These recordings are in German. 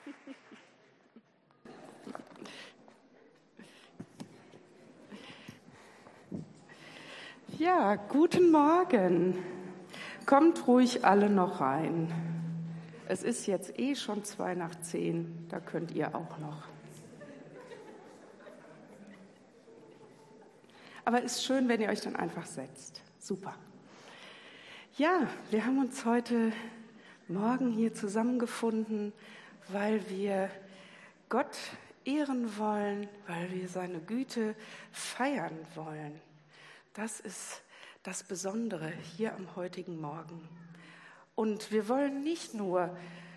Ja, guten Morgen. Kommt ruhig alle noch rein. Es ist jetzt schon 9:02, da könnt ihr auch noch. Aber es ist schön, wenn ihr euch dann einfach setzt. Super. Ja, wir haben uns heute Morgen hier zusammengefunden, weil wir Gott ehren wollen, weil wir seine Güte feiern wollen. Das ist das Besondere hier am heutigen Morgen. Und wir wollen nicht nur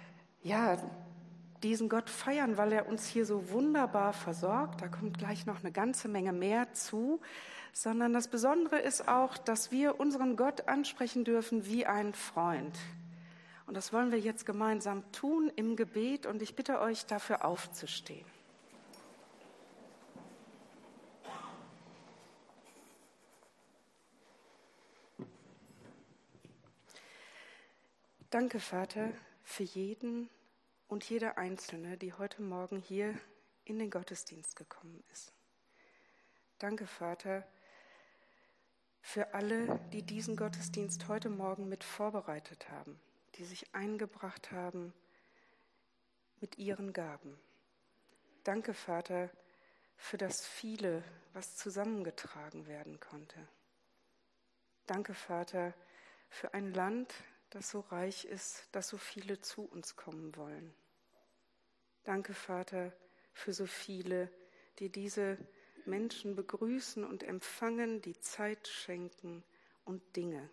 diesen Gott feiern, weil er uns hier so wunderbar versorgt, da kommt gleich noch eine ganze Menge mehr zu, sondern das Besondere ist auch, dass wir unseren Gott ansprechen dürfen wie einen Freund. Und das wollen wir jetzt gemeinsam tun im Gebet und ich bitte euch, dafür aufzustehen. Danke, Vater, für jeden und jede Einzelne, die heute Morgen hier in den Gottesdienst gekommen ist. Danke, Vater, für alle, die diesen Gottesdienst heute Morgen mit vorbereitet haben, die sich eingebracht haben mit ihren Gaben. Danke, Vater, für das Viele, was zusammengetragen werden konnte. Danke, Vater, für ein Land, das so reich ist, dass so viele zu uns kommen wollen. Danke, Vater, für so viele, die diese Menschen begrüßen und empfangen, die Zeit schenken und Dinge.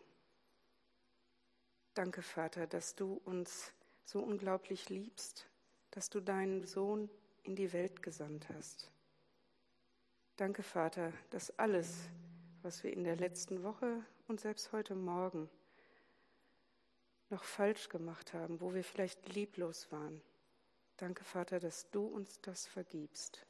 Danke, Vater, dass du uns so unglaublich liebst, dass du deinen Sohn in die Welt gesandt hast. Danke, Vater, dass alles, was wir in der letzten Woche und selbst heute Morgen noch falsch gemacht haben, wo wir vielleicht lieblos waren. Danke, Vater, dass du uns das vergibst.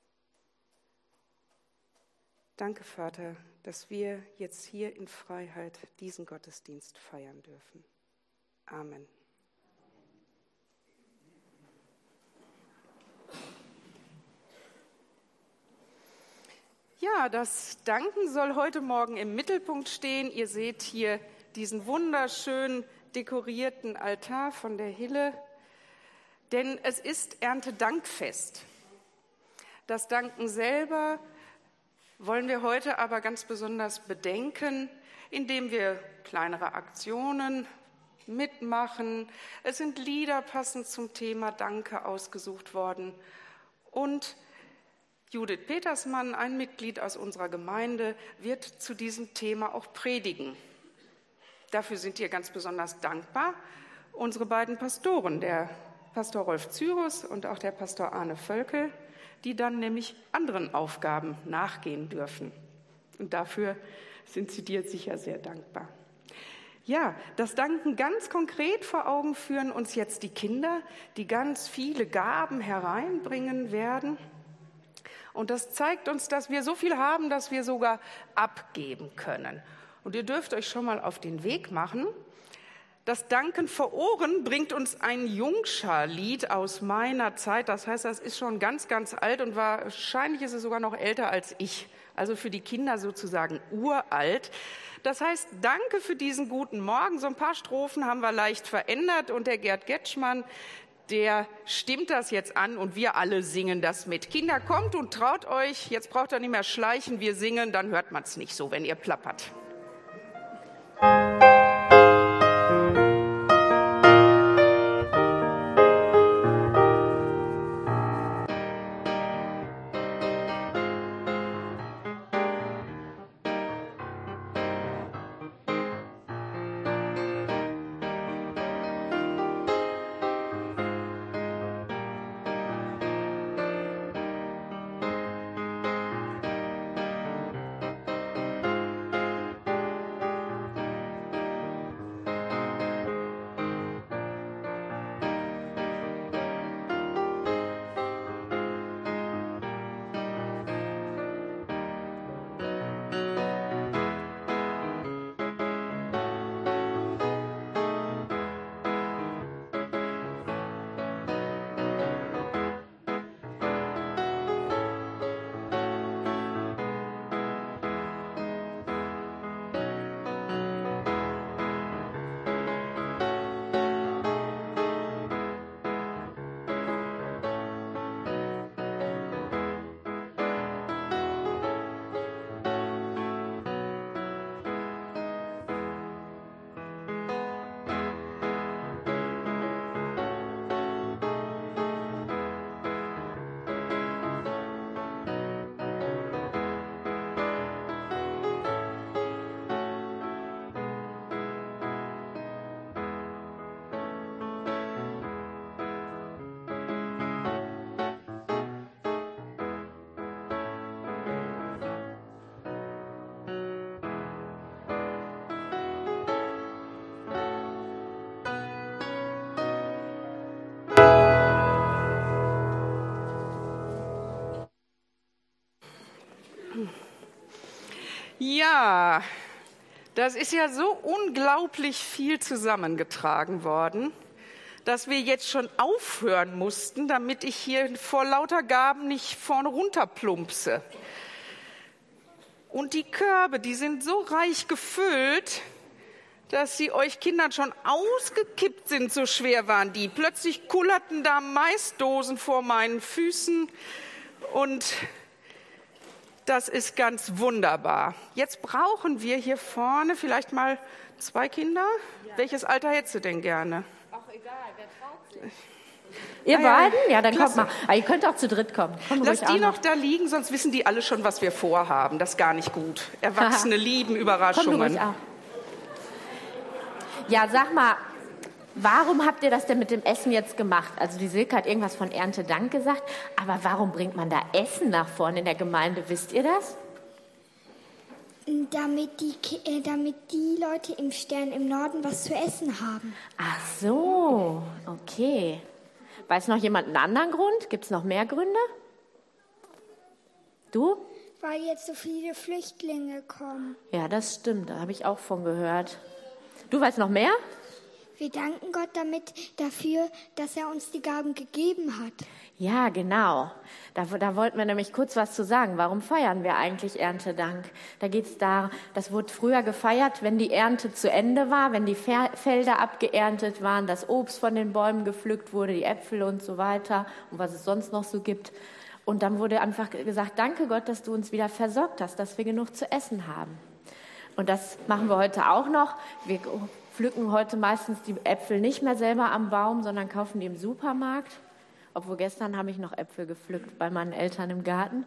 Danke, Vater, dass wir jetzt hier in Freiheit diesen Gottesdienst feiern dürfen. Amen. Ja, das Danken soll heute Morgen im Mittelpunkt stehen. Ihr seht hier diesen wunderschönen dekorierten Altar von der Hille, denn es ist Erntedankfest. Das Danken selber wollen wir heute aber ganz besonders bedenken, indem wir kleinere Aktionen mitmachen. Es sind Lieder passend zum Thema Danke ausgesucht worden und Judith Petersmann, ein Mitglied aus unserer Gemeinde, wird zu diesem Thema auch predigen. Dafür sind wir ganz besonders dankbar. Unsere beiden Pastoren, der Pastor Rolf Zyrus und auch der Pastor Arne Völkel, die dann nämlich anderen Aufgaben nachgehen dürfen. Und dafür sind sie dir sicher sehr dankbar. Ja, das Danken ganz konkret vor Augen führen uns jetzt die Kinder, die ganz viele Gaben hereinbringen werden. Und das zeigt uns, dass wir so viel haben, dass wir sogar abgeben können. Und ihr dürft euch schon mal auf den Weg machen. Das Danken vor Ohren bringt uns ein Jungschar-Lied aus meiner Zeit. Das heißt, das ist schon ganz, ganz alt und wahrscheinlich ist es sogar noch älter als ich. Also für die Kinder sozusagen uralt. Das heißt, danke für diesen guten Morgen. So ein paar Strophen haben wir leicht verändert und der Gerd Getschmann, der stimmt das jetzt an und wir alle singen das mit. Kinder, kommt und traut euch. Jetzt braucht ihr nicht mehr schleichen, wir singen, dann hört man es nicht so, wenn ihr plappert. Ja, das ist ja so unglaublich viel zusammengetragen worden, dass wir jetzt schon aufhören mussten, damit ich hier vor lauter Gaben nicht vorne runterplumpse. Und die Körbe, die sind so reich gefüllt, dass sie euch Kindern schon ausgekippt sind, so schwer waren die. Plötzlich kullerten da Maisdosen vor meinen Füßen und das ist ganz wunderbar. Jetzt brauchen wir hier vorne vielleicht mal 2 Kinder. Ja. Welches Alter hättest du denn gerne? Ach, egal, wer traut sich? Ihr beiden? Ja, dann klasse. Kommt mal. Aber ihr könnt auch zu dritt kommen. Lass die noch da liegen, sonst wissen die alle schon, was wir vorhaben. Das ist gar nicht gut. Erwachsene lieben Überraschungen. Komm du ruhig auch. Ja, sag mal, warum habt ihr das denn mit dem Essen jetzt gemacht? Also die Silke hat irgendwas von Erntedank gesagt, aber warum bringt man da Essen nach vorne in der Gemeinde? Wisst ihr das? Damit die Leute im Stern im Norden was zu essen haben. Ach so, okay. Weiß noch jemand einen anderen Grund? Gibt es noch mehr Gründe? Du? Weil jetzt so viele Flüchtlinge kommen. Ja, das stimmt, da habe ich auch von gehört. Du weißt noch mehr? Wir danken Gott dafür, dass er uns die Gaben gegeben hat. Ja, genau. Da wollten wir nämlich kurz was zu sagen. Warum feiern wir eigentlich Erntedank? Da geht's da, das wurde früher gefeiert, wenn die Ernte zu Ende war, wenn die Felder abgeerntet waren, das Obst von den Bäumen gepflückt wurde, die Äpfel und so weiter und was es sonst noch so gibt. Und dann wurde einfach gesagt, danke Gott, dass du uns wieder versorgt hast, dass wir genug zu essen haben. Und das machen wir heute auch noch. Wir pflücken heute meistens die Äpfel nicht mehr selber am Baum, sondern kaufen die im Supermarkt. Obwohl gestern habe ich noch Äpfel gepflückt bei meinen Eltern im Garten.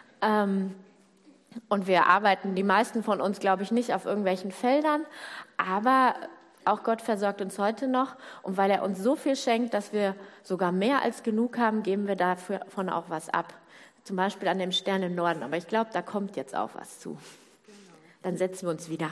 Und wir arbeiten, die meisten von uns, glaube ich, nicht auf irgendwelchen Feldern. Aber auch Gott versorgt uns heute noch. Und weil er uns so viel schenkt, dass wir sogar mehr als genug haben, geben wir davon auch was ab. Zum Beispiel an dem Stern im Norden. Aber ich glaube, da kommt jetzt auch was zu. Dann setzen wir uns wieder.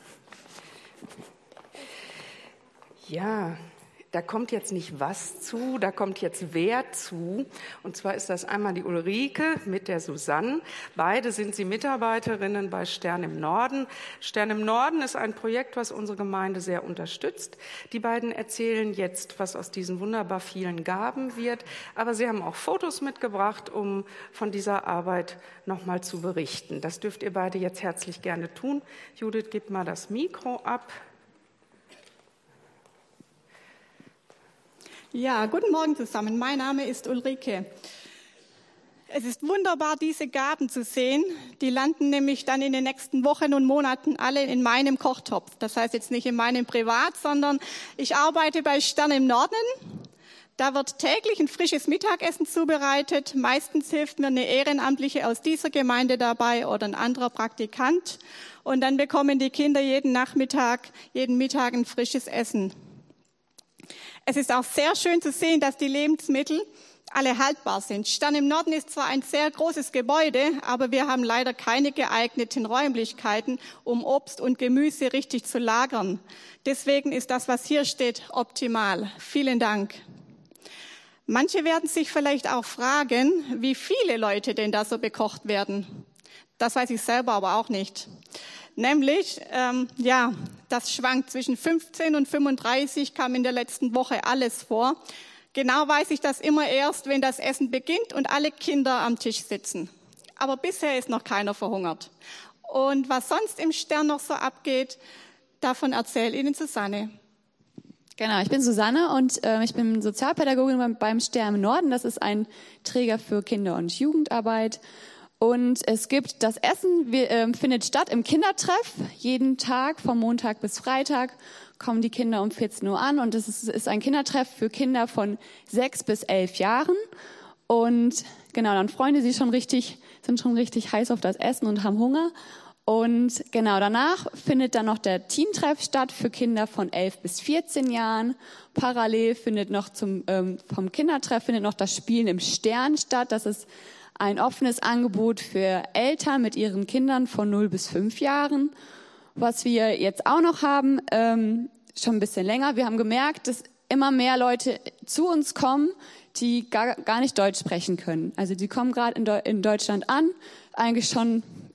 Ja, da kommt jetzt nicht was zu, da kommt jetzt wer zu. Und zwar ist das einmal die Ulrike mit der Susanne. Beide sind sie Mitarbeiterinnen bei Stern im Norden. Stern im Norden ist ein Projekt, was unsere Gemeinde sehr unterstützt. Die beiden erzählen jetzt, was aus diesen wunderbar vielen Gaben wird. Aber sie haben auch Fotos mitgebracht, um von dieser Arbeit nochmal zu berichten. Das dürft ihr beide jetzt herzlich gerne tun. Judith, gib mal das Mikro ab. Ja, guten Morgen zusammen. Mein Name ist Ulrike. Es ist wunderbar, diese Gaben zu sehen. Die landen nämlich dann in den nächsten Wochen und Monaten alle in meinem Kochtopf. Das heißt jetzt nicht in meinem Privat, sondern ich arbeite bei Stern im Norden. Da wird täglich ein frisches Mittagessen zubereitet. Meistens hilft mir eine Ehrenamtliche aus dieser Gemeinde dabei oder ein anderer Praktikant. Und dann bekommen die Kinder jeden Mittag ein frisches Essen. Es ist auch sehr schön zu sehen, dass die Lebensmittel alle haltbar sind. Stern im Norden ist zwar ein sehr großes Gebäude, aber wir haben leider keine geeigneten Räumlichkeiten, um Obst und Gemüse richtig zu lagern. Deswegen ist das, was hier steht, optimal. Vielen Dank. Manche werden sich vielleicht auch fragen, wie viele Leute denn da so bekocht werden. Das weiß ich selber aber auch nicht. Nämlich, das schwankt zwischen 15 und 35, kam in der letzten Woche alles vor. Genau weiß ich das immer erst, wenn das Essen beginnt und alle Kinder am Tisch sitzen. Aber bisher ist noch keiner verhungert. Und was sonst im Stern noch so abgeht, davon erzählt Ihnen Susanne. Genau, ich bin Susanne und ich bin Sozialpädagogin beim Stern im Norden. Das ist ein Träger für Kinder- und Jugendarbeit. Und es gibt das Essen, findet statt im Kindertreff. Jeden Tag, vom Montag bis Freitag, kommen die Kinder um 14 Uhr an. Und es ist ein Kindertreff für Kinder von 6 bis 11 Jahren. Und genau, dann freuen die sich sind schon richtig heiß auf das Essen und haben Hunger. Und genau, danach findet dann noch der Teentreff statt für Kinder von 11 bis 14 Jahren. Parallel findet noch vom Kindertreff findet noch das Spielen im Stern statt. Das ist ein offenes Angebot für Eltern mit ihren Kindern von 0 bis 5 Jahren. Was wir jetzt auch noch haben, schon ein bisschen länger, wir haben gemerkt, dass immer mehr Leute zu uns kommen, die gar nicht Deutsch sprechen können. Also die kommen gerade in Deutschland an, eigentlich schon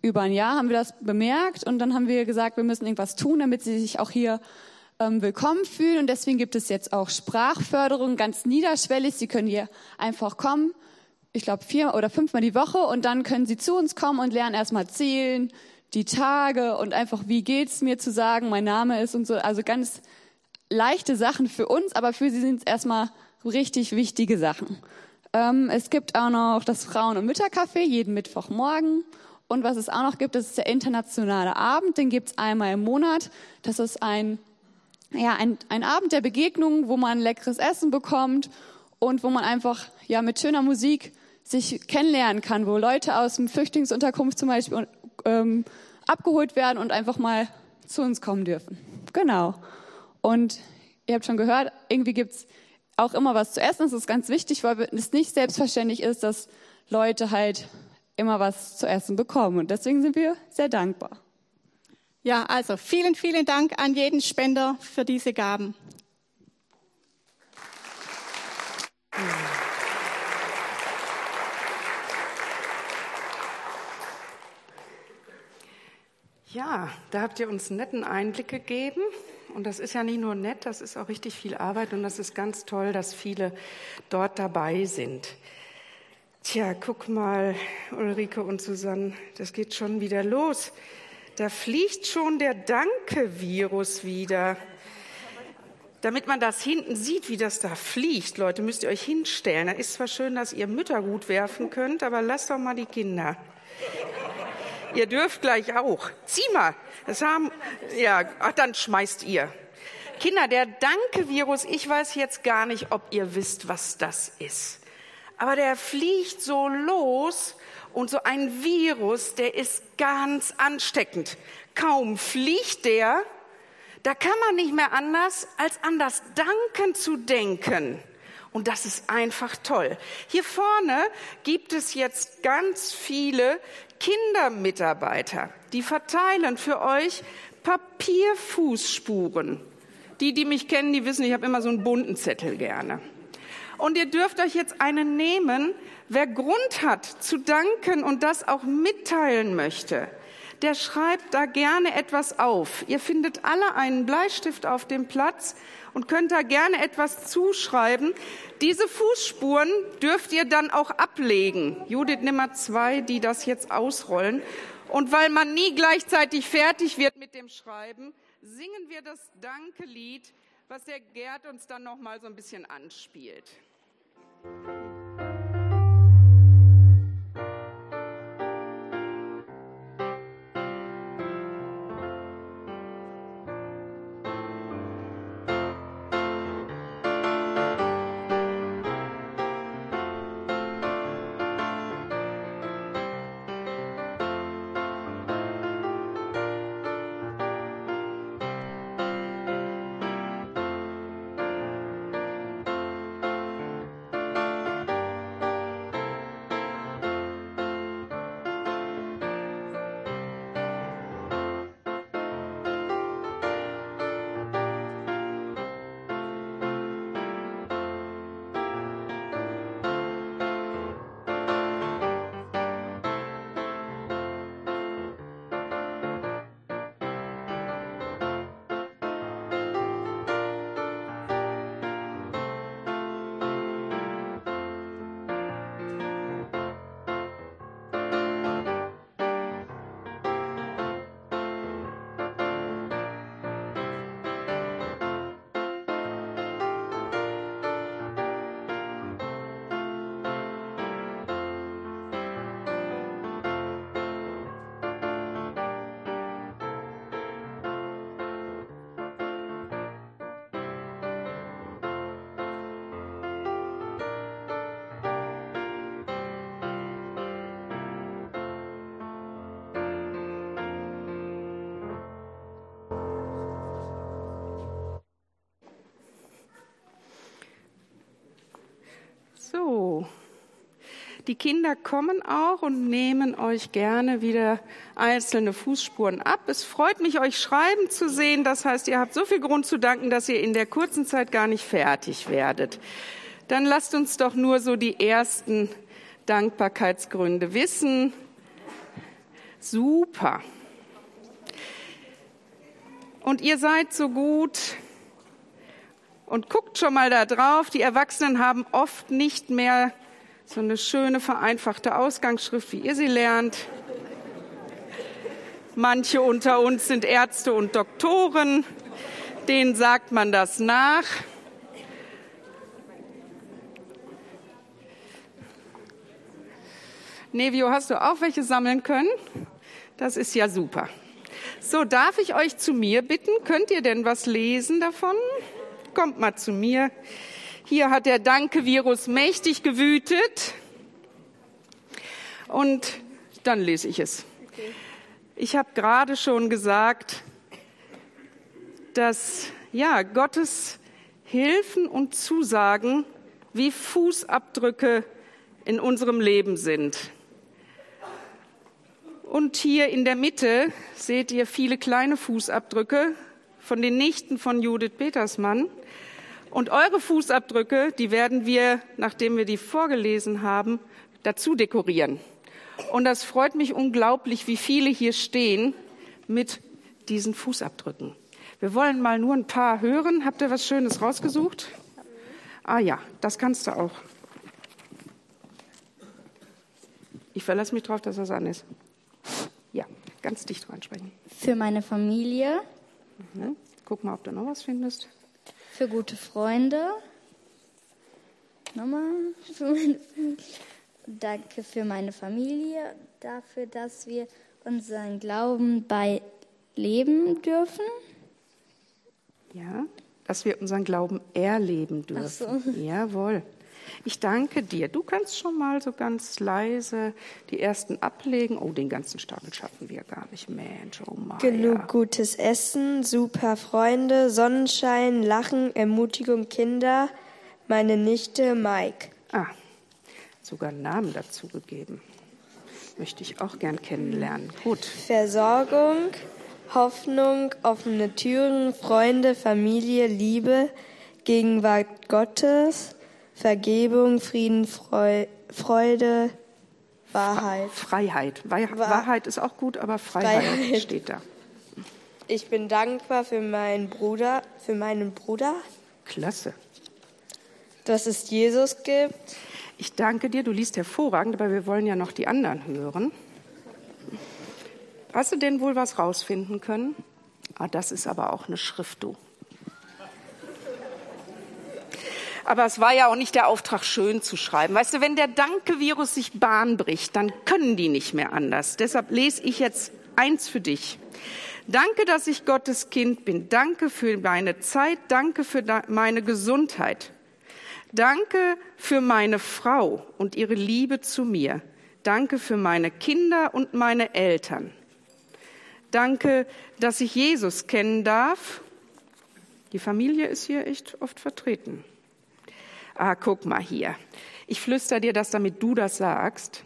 über ein Jahr haben wir das bemerkt und dann haben wir gesagt, wir müssen irgendwas tun, damit sie sich auch hier willkommen fühlen. Und deswegen gibt es jetzt auch Sprachförderung, ganz niederschwellig. Sie können hier einfach kommen, ich glaube 4 oder 5 Mal die Woche und dann können sie zu uns kommen und lernen erstmal zählen, die Tage und einfach, wie geht's mir zu sagen, mein Name ist und so. Also ganz leichte Sachen für uns, aber für sie sind es erstmal richtig wichtige Sachen. Es gibt auch noch das Frauen- und Müttercafé jeden Mittwochmorgen. Und was es auch noch gibt, das ist der internationale Abend. Den gibt es einmal im Monat. Das ist ein Abend der Begegnung, wo man leckeres Essen bekommt und wo man einfach mit schöner Musik sich kennenlernen kann, wo Leute aus dem Flüchtlingsunterkunft zum Beispiel abgeholt werden und einfach mal zu uns kommen dürfen. Genau. Und ihr habt schon gehört, irgendwie gibt's auch immer was zu essen. Das ist ganz wichtig, weil es nicht selbstverständlich ist, dass Leute halt immer was zu essen bekommen. Und deswegen sind wir sehr dankbar. Ja, also vielen, vielen Dank an jeden Spender für diese Gaben. Ja, da habt ihr uns einen netten Einblick gegeben. Und das ist ja nicht nur nett, das ist auch richtig viel Arbeit. Und das ist ganz toll, dass viele dort dabei sind. Tja, guck mal, Ulrike und Susanne, das geht schon wieder los. Da fliegt schon der Danke-Virus wieder. Damit man das hinten sieht, wie das da fliegt, Leute, müsst ihr euch hinstellen. Da ist zwar schön, dass ihr Mütter gut werfen könnt, aber lasst doch mal die Kinder. Ihr dürft gleich auch. Zieh mal. Dann schmeißt ihr. Kinder, der Danke-Virus, ich weiß jetzt gar nicht, ob ihr wisst, was das ist. Aber der fliegt so los und so ein Virus, der ist ganz ansteckend. Kaum fliegt der, da kann man nicht mehr anders, als an das Danken zu denken. Und das ist einfach toll. Hier vorne gibt es jetzt ganz viele Kindermitarbeiter, die verteilen für euch Papierfußspuren. Die mich kennen, die wissen, ich habe immer so einen bunten Zettel gerne. Und ihr dürft euch jetzt einen nehmen, wer Grund hat zu danken und das auch mitteilen möchte, der schreibt da gerne etwas auf. Ihr findet alle einen Bleistift auf dem Platz und könnt da gerne etwas zuschreiben. Diese Fußspuren dürft ihr dann auch ablegen. Judith, nimm mal 2, die das jetzt ausrollen. Und weil man nie gleichzeitig fertig wird mit dem Schreiben, singen wir das Danke-Lied, was der Gerd uns dann noch mal so ein bisschen anspielt. So, die Kinder kommen auch und nehmen euch gerne wieder einzelne Fußspuren ab. Es freut mich, euch schreiben zu sehen. Das heißt, ihr habt so viel Grund zu danken, dass ihr in der kurzen Zeit gar nicht fertig werdet. Dann lasst uns doch nur so die ersten Dankbarkeitsgründe wissen. Super. Und ihr seid so gut und guckt schon mal da drauf. Die Erwachsenen haben oft nicht mehr so eine schöne, vereinfachte Ausgangsschrift, wie ihr sie lernt. Manche unter uns sind Ärzte und Doktoren. Denen sagt man das nach. Nevio, hast du auch welche sammeln können? Das ist ja super. So, darf ich euch zu mir bitten? Könnt ihr denn was lesen davon? Kommt mal zu mir. Hier hat der Danke-Virus mächtig gewütet. Und dann lese ich es. Ich habe gerade schon gesagt, dass Gottes Hilfen und Zusagen wie Fußabdrücke in unserem Leben sind. Und hier in der Mitte seht ihr viele kleine Fußabdrücke von den Nichten von Judith Petersmann. Und eure Fußabdrücke, die werden wir, nachdem wir die vorgelesen haben, dazu dekorieren. Und das freut mich unglaublich, wie viele hier stehen mit diesen Fußabdrücken. Wir wollen mal nur ein paar hören. Habt ihr was Schönes rausgesucht? Ah ja, das kannst du auch. Ich verlasse mich drauf, dass das an ist. Ja, ganz dicht reinsprechen. Für meine Familie. Mhm. Guck mal, ob du noch was findest. Für gute Freunde. Nochmal. Danke für meine Familie. Dafür, dass wir unseren Glauben leben dürfen. Ja, dass wir unseren Glauben erleben dürfen. Ach so. Jawohl. Ich danke dir. Du kannst schon mal so ganz leise die ersten ablegen. Oh, den ganzen Stapel schaffen wir gar nicht. Mensch, oh Maja. Genug gutes Essen, super Freunde, Sonnenschein, Lachen, Ermutigung, Kinder, meine Nichte Mike. Ah, sogar einen Namen dazu gegeben. Möchte ich auch gern kennenlernen. Gut. Versorgung, Hoffnung, offene Türen, Freunde, Familie, Liebe, Gegenwart Gottes, Vergebung, Frieden, Freude, Wahrheit. Freiheit. Wahrheit ist auch gut, aber Freiheit steht da. Ich bin dankbar für meinen Bruder. Klasse. Dass es Jesus gibt. Ich danke dir, du liest hervorragend, aber wir wollen ja noch die anderen hören. Hast du denn wohl was rausfinden können? Ah, das ist aber auch eine Schrift, du. Aber es war ja auch nicht der Auftrag, schön zu schreiben. Weißt du, wenn der Danke-Virus sich Bahn bricht, dann können die nicht mehr anders. Deshalb lese ich jetzt eins für dich. Danke, dass ich Gottes Kind bin. Danke für meine Zeit. Danke für meine Gesundheit. Danke für meine Frau und ihre Liebe zu mir. Danke für meine Kinder und meine Eltern. Danke, dass ich Jesus kennen darf. Die Familie ist hier echt oft vertreten. Ah, guck mal hier. Ich flüster dir das, damit du das sagst.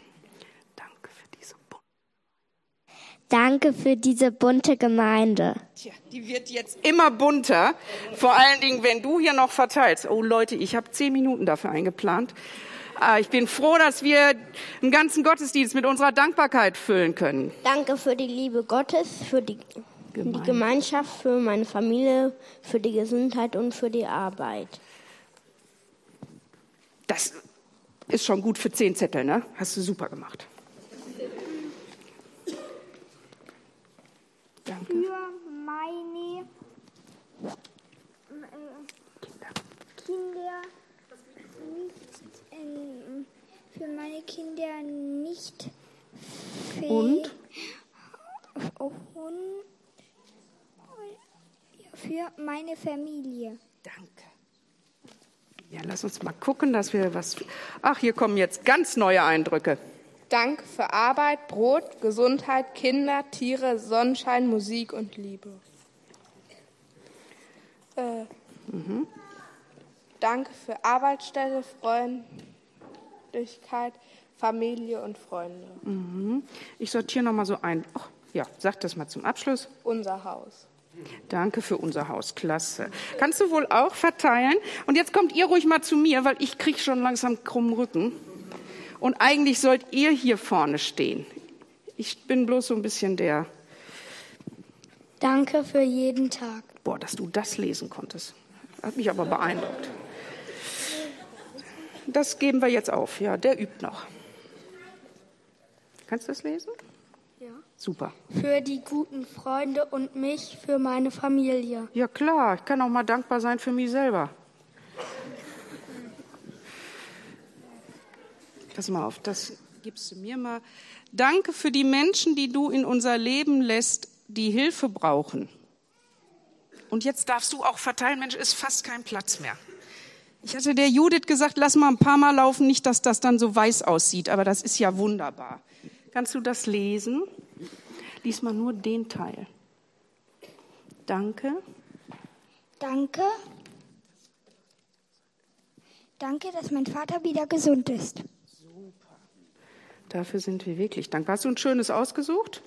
Danke für diese bunte Gemeinde. Tja, die wird jetzt immer bunter. Vor allen Dingen, wenn du hier noch verteilst. Oh Leute, ich habe 10 Minuten dafür eingeplant. Ich bin froh, dass wir einen ganzen Gottesdienst mit unserer Dankbarkeit füllen können. Danke für die Liebe Gottes, für die Gemeinschaft, für meine Familie, für die Gesundheit und für die Arbeit. Das ist schon gut für 10 Zettel, ne? Hast du super gemacht. Danke. Für meine Kinder nicht und für meine Familie. Danke. Ja, lass uns mal gucken, dass wir was... Ach, hier kommen jetzt ganz neue Eindrücke. Danke für Arbeit, Brot, Gesundheit, Kinder, Tiere, Sonnenschein, Musik und Liebe. Danke für Arbeitsstelle, Freundlichkeit, Familie und Freunde. Ich sortiere noch mal so ein. Ach, ja, sag das mal zum Abschluss. Unser Haus. Danke für unser Haus, klasse. Kannst du wohl auch verteilen? Und jetzt kommt ihr ruhig mal zu mir, weil ich kriege schon langsam krummen Rücken. Und eigentlich sollt ihr hier vorne stehen. Ich bin bloß so ein bisschen der... Danke für jeden Tag. Boah, dass du das lesen konntest. Hat mich aber beeindruckt. Das geben wir jetzt auf. Ja, der übt noch. Kannst du das lesen? Ja. Super. Für die guten Freunde und mich, für meine Familie. Ja klar, ich kann auch mal dankbar sein für mich selber. Pass mal auf, das gibst du mir mal. Danke für die Menschen, die du in unser Leben lässt, die Hilfe brauchen. Und jetzt darfst du auch verteilen, Mensch, ist fast kein Platz mehr. Ich hatte der Judith gesagt, lass mal ein paar Mal laufen, nicht, dass das dann so weiß aussieht, aber das ist ja wunderbar. Kannst du das lesen? Lies mal nur den Teil. Danke. Danke. Danke, dass mein Vater wieder gesund ist. Super. Dafür sind wir wirklich dankbar. Hast du ein schönes ausgesucht?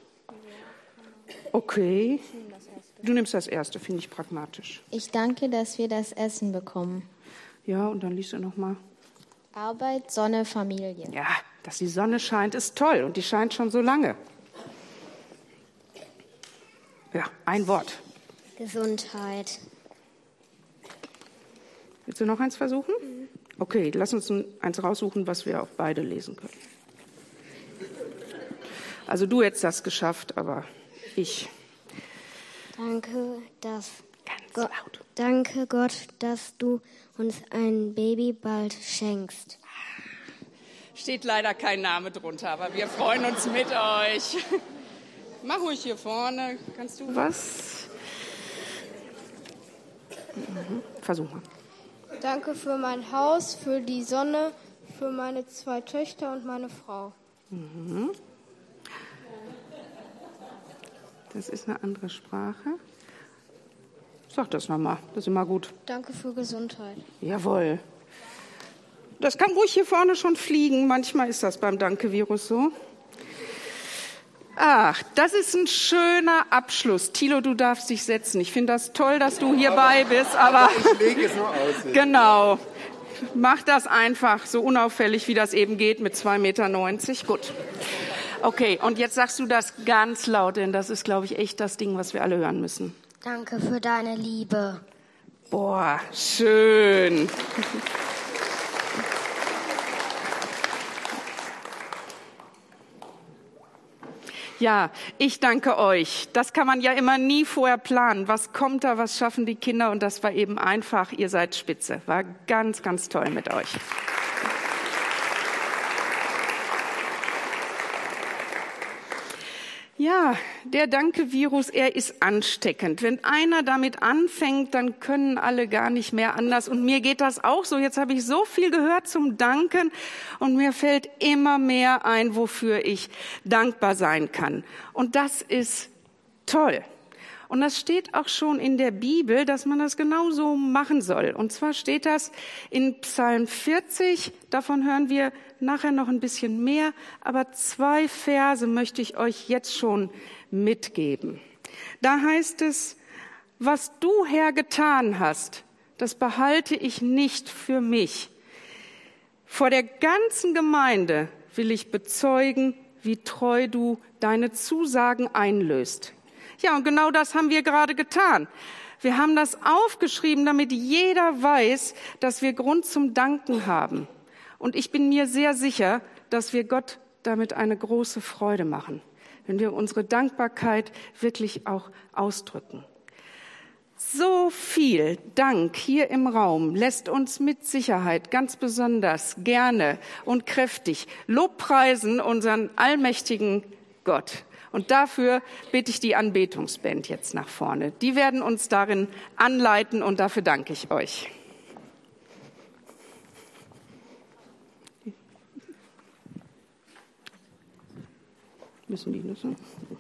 Okay. Du nimmst das erste, finde ich pragmatisch. Ich danke, dass wir das Essen bekommen. Ja, und dann liest du noch mal. Arbeit, Sonne, Familie. Ja, dass die Sonne scheint, ist toll. Und die scheint schon so lange. Ja, ein Wort. Gesundheit. Willst du noch eins versuchen? Okay, lass uns eins raussuchen, was wir auch beide lesen können. Also du hättest das geschafft, aber ich. Danke, Danke Gott, dass du uns ein Baby bald schenkst. Steht leider kein Name drunter, aber wir freuen uns mit euch. Mach ruhig hier vorne. Kannst du was? Versuch mal. Danke für mein Haus, für die Sonne, für meine 2 Töchter und meine Frau. Das ist eine andere Sprache. Sag das nochmal, das ist immer gut. Danke für Gesundheit. Jawohl. Das kann ruhig hier vorne schon fliegen. Manchmal ist das beim Danke-Virus so. Ach, das ist ein schöner Abschluss. Thilo, du darfst dich setzen. Ich finde das toll, dass du hierbei bist. Aber ich lege es nur aus. Genau. Mach das einfach so unauffällig, wie das eben geht, mit 2,90 Meter. Gut. Okay, und jetzt sagst du das ganz laut, denn das ist, glaube ich, echt das Ding, was wir alle hören müssen. Danke für deine Liebe. Boah, schön. Ja, ich danke euch. Das kann man ja immer nie vorher planen. Was kommt da, was schaffen die Kinder? Und das war eben einfach, ihr seid spitze. War ganz, ganz toll mit euch. Ja, der Danke-Virus, er ist ansteckend. Wenn einer damit anfängt, dann können alle gar nicht mehr anders. Und mir geht das auch so. Jetzt habe ich so viel gehört zum Danken und mir fällt immer mehr ein, wofür ich dankbar sein kann. Und das ist toll. Und das steht auch schon in der Bibel, dass man das genauso machen soll. Und zwar steht das in Psalm 40, davon hören wir nachher noch ein bisschen mehr, aber 2 Verse möchte ich euch jetzt schon mitgeben. Da heißt es, was du, Herr, getan hast, das behalte ich nicht für mich. Vor der ganzen Gemeinde will ich bezeugen, wie treu du deine Zusagen einlöst. Ja, und genau das haben wir gerade getan. Wir haben das aufgeschrieben, damit jeder weiß, dass wir Grund zum Danken haben. Und ich bin mir sehr sicher, dass wir Gott damit eine große Freude machen, wenn wir unsere Dankbarkeit wirklich auch ausdrücken. So viel Dank hier im Raum lässt uns mit Sicherheit ganz besonders gerne und kräftig lobpreisen unseren allmächtigen Gott. Und dafür bitte ich die Anbetungsband jetzt nach vorne. Die werden uns darin anleiten und dafür danke ich euch. Müssen die Nüsse?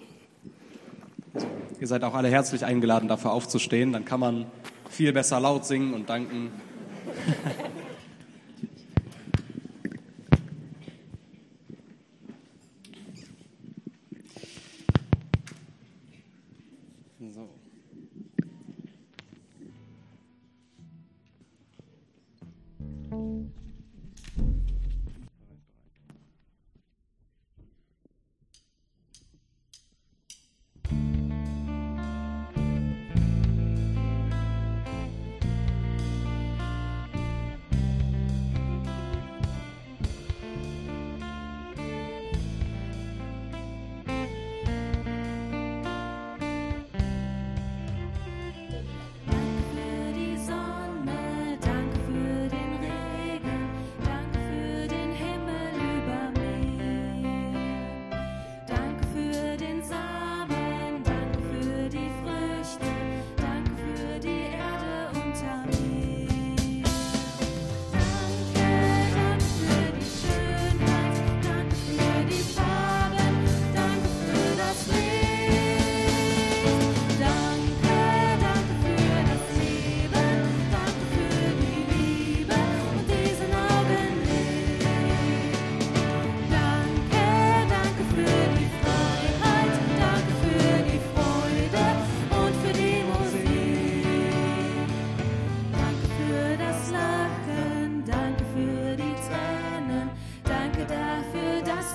Ihr seid auch alle herzlich eingeladen, dafür aufzustehen. Dann kann man viel besser laut singen und danken.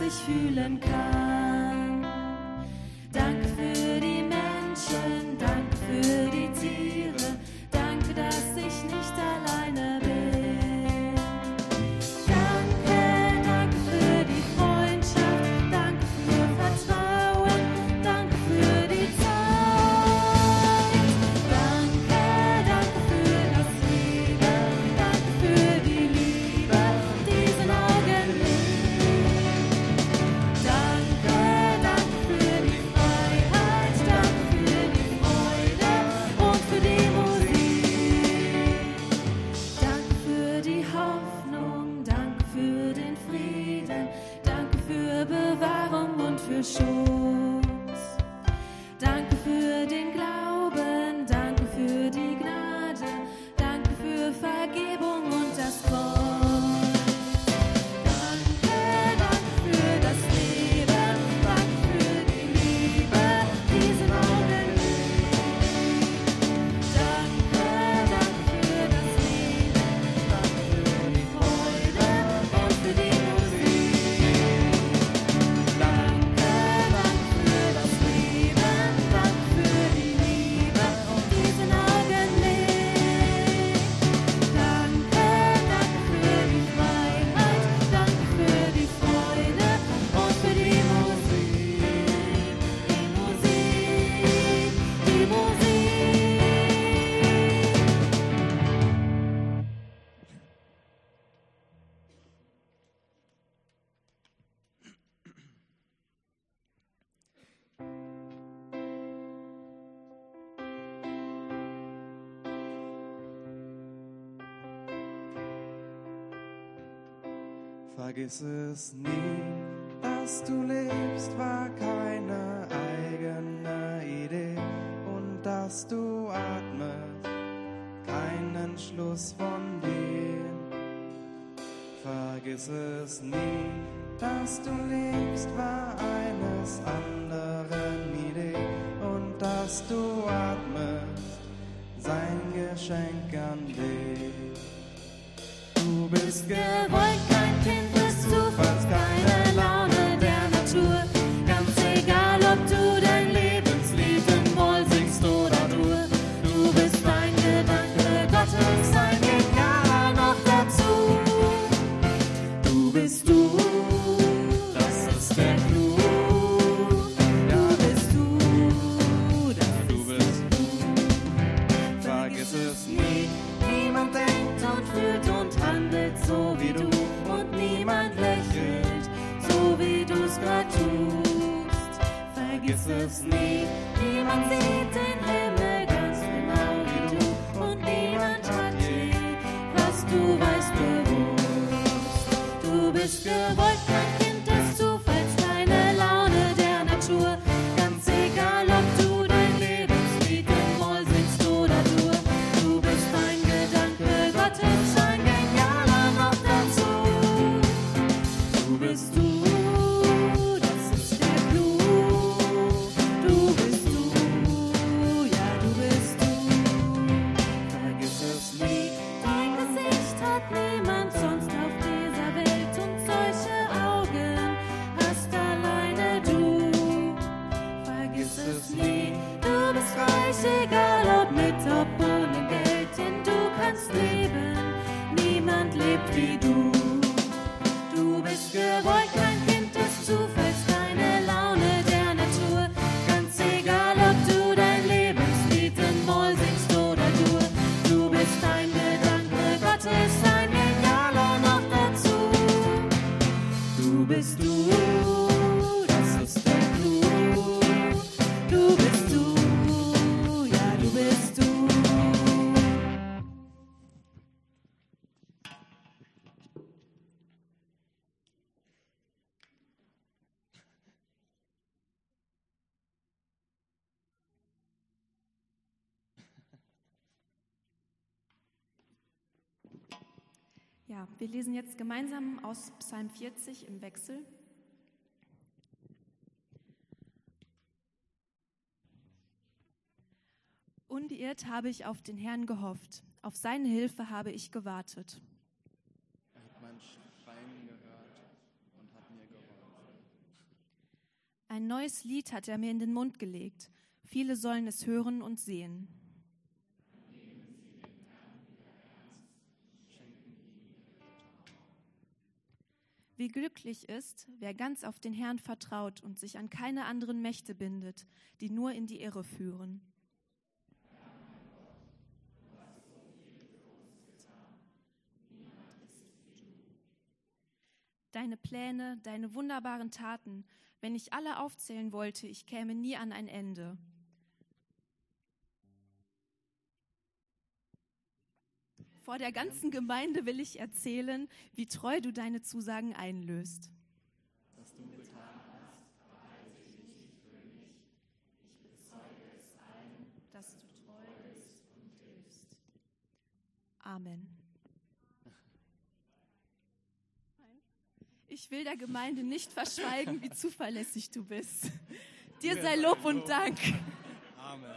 ich fühlen kann. Danke für die Menschen, danke für die Tiere, danke, dass ich nicht alleine bin. Danke, danke für die Freundschaft, danke für Vertrauen, danke für die Zeit. Danke, danke für das Leben, danke für die Liebe, diesen Augenblick. Danke, danke für die Freiheit, danke für die Freude und für die Musik. Danke für die Hoffnung, danke für den Frieden, danke für Bewahrung und für Schutz. Danke für den Glauben, danke für die Gnade, danke für Vergebung und das Kreuz. Danke, danke für das Leben, danke für die Liebe, diesen Augenblick. Danke, danke für das Leben, danke für die Freude und für die Musik. Danke, danke für das Leben, danke für die Liebe und diesen Augenblick. Danke, danke für die Freiheit, danke für die Freude und für die Musik. Die Musik, die Musik. Vergiss es nie, dass du lebst, war keine eigene Idee. Und dass du atmest, kein Entschluss von dir. Vergiss es nie, dass du lebst, war eines anderen Idee. Und dass du atmest, sein Geschenk an dich. Du bist gewollt, kein Kind des Zufalls, keine Laune der Natur. Ganz egal, ob du dein Lebenslied in Moll singst oder Dur. Du bist ein Gedanke Gottes, ein Genialer noch dazu. Du bist du, das ist der Clou. Ja, bist du, das du bist du. Vergiss es nie, niemand denkt und fühlt und handelt so wie du. Und niemand lächelt, so wie du's grad tust. Vergiss es nie, niemand sieht den Himmel ganz genau wie du. Und niemand hat je, was du weißt, bewusst. Du bist gewollt, kein Kind des Zufalls, keine Laune der Natur. Ganz egal, ob du dein Lebenslied in Moll singst oder Dur. Du bist ein Gedanke Gottes, ein Genialer noch dazu. Du bist du, das ist der Clou. Du bist du, ja, du bist du. Vergiss es nie, dein Gesicht hat niemand sonst auf dieser Welt. Und solche Augen hast alleine du. Vergiss es nie, du bist reich, egal ob mit, ob ohne Geld. Denn du kannst leben, niemand lebt wie du. Du bist gewollt, kein Kind des Zufalls, keine Laune der Natur. Ganz egal, ob du dein Lebenslied in Moll singst oder Dur. Du bist ein Gedanke Gottes, ein Genialer noch dazu. Du bist du, das ist der Clou. Du bist du, ja, du bist du. Ja, wir lesen jetzt gemeinsam aus Psalm 40 im Wechsel. Unbeirrt habe ich auf den Herrn gehofft, auf seine Hilfe habe ich gewartet. Er hat mein Schreien gehört und hat mir geholfen. Ein neues Lied hat er mir in den Mund gelegt. Viele sollen es hören und sehen. Wie glücklich ist, wer ganz auf den Herrn vertraut und sich an keine anderen Mächte bindet, die nur in die Irre führen. Deine Pläne, deine wunderbaren Taten, wenn ich alle aufzählen wollte, ich käme nie an ein Ende. Vor der ganzen Gemeinde will ich erzählen, wie treu du deine Zusagen einlöst. Was du getan hast, behalte ich nicht für mich. Ich bezeuge es allen, dass du treu bist und hilfst. Amen. Ich will der Gemeinde nicht verschweigen, wie zuverlässig du bist. Dir sei Lob und Dank. Amen.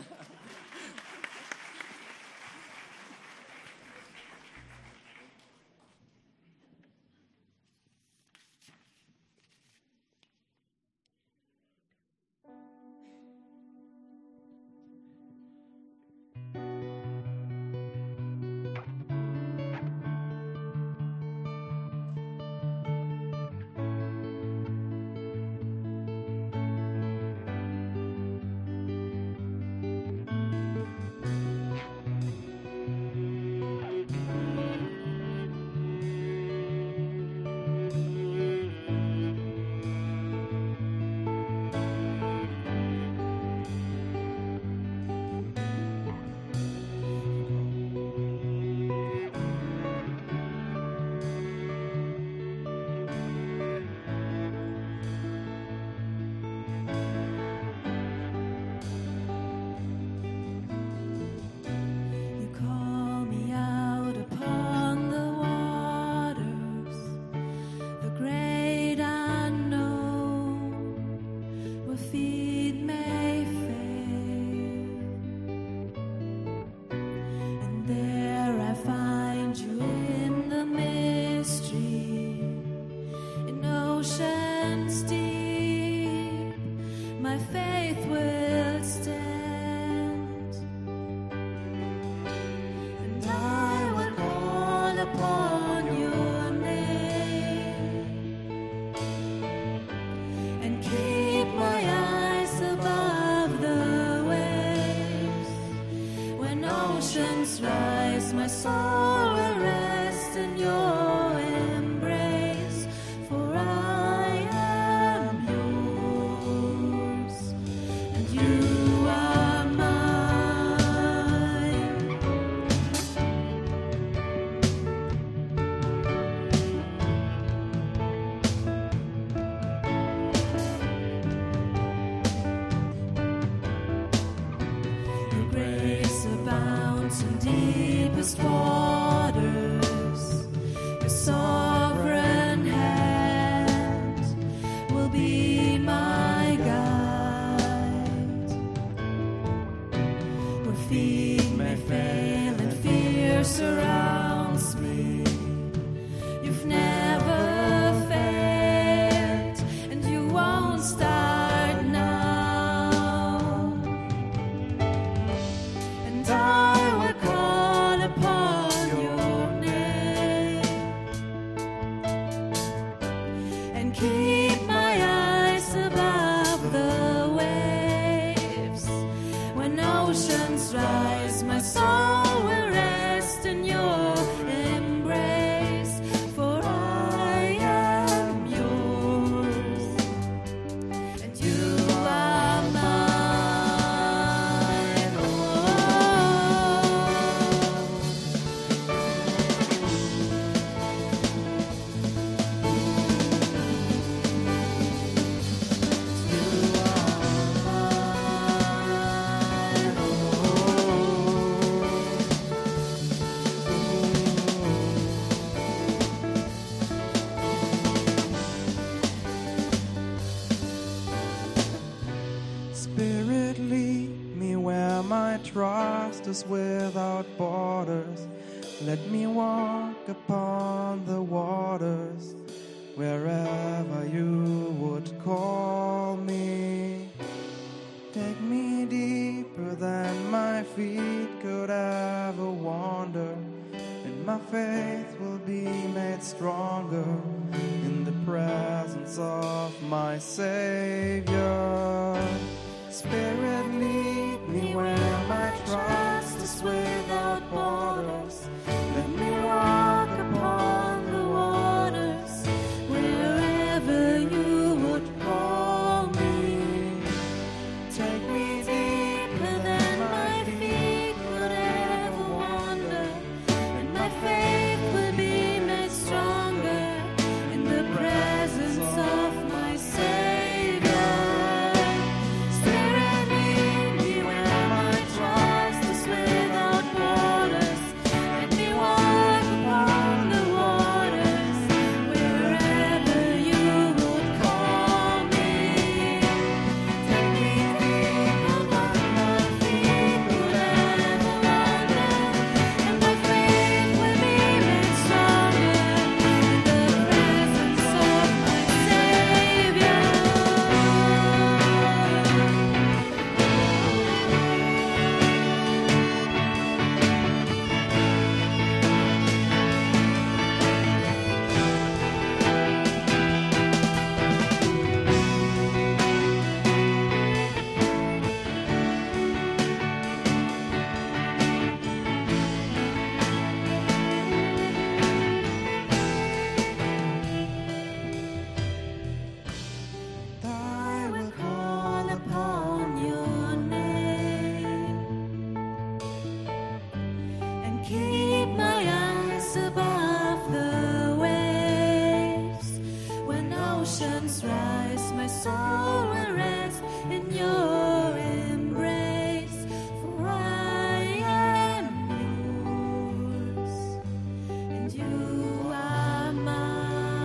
trust is without borders. Let me walk upon the waters wherever you would call me. feet could ever wander, and my faith will be made stronger in the presence of my Savior. Spirit, lead me where my trust is without borders. Let me walk upon the waters wherever you would call me. Take me deeper than my feet could ever wander, and my faith will be made stronger in the presence of my Savior. Spirit, lead me where my trust is without borders. Let me walk upon the waters wherever you would call me. Take me deeper than my feet could ever wander, and my faith will be made stronger in the presence of my Savior. I will call upon your name and keep my eyes above the waves. When oceans rise, my soul will rest in your embrace. For I am yours, and you are mine.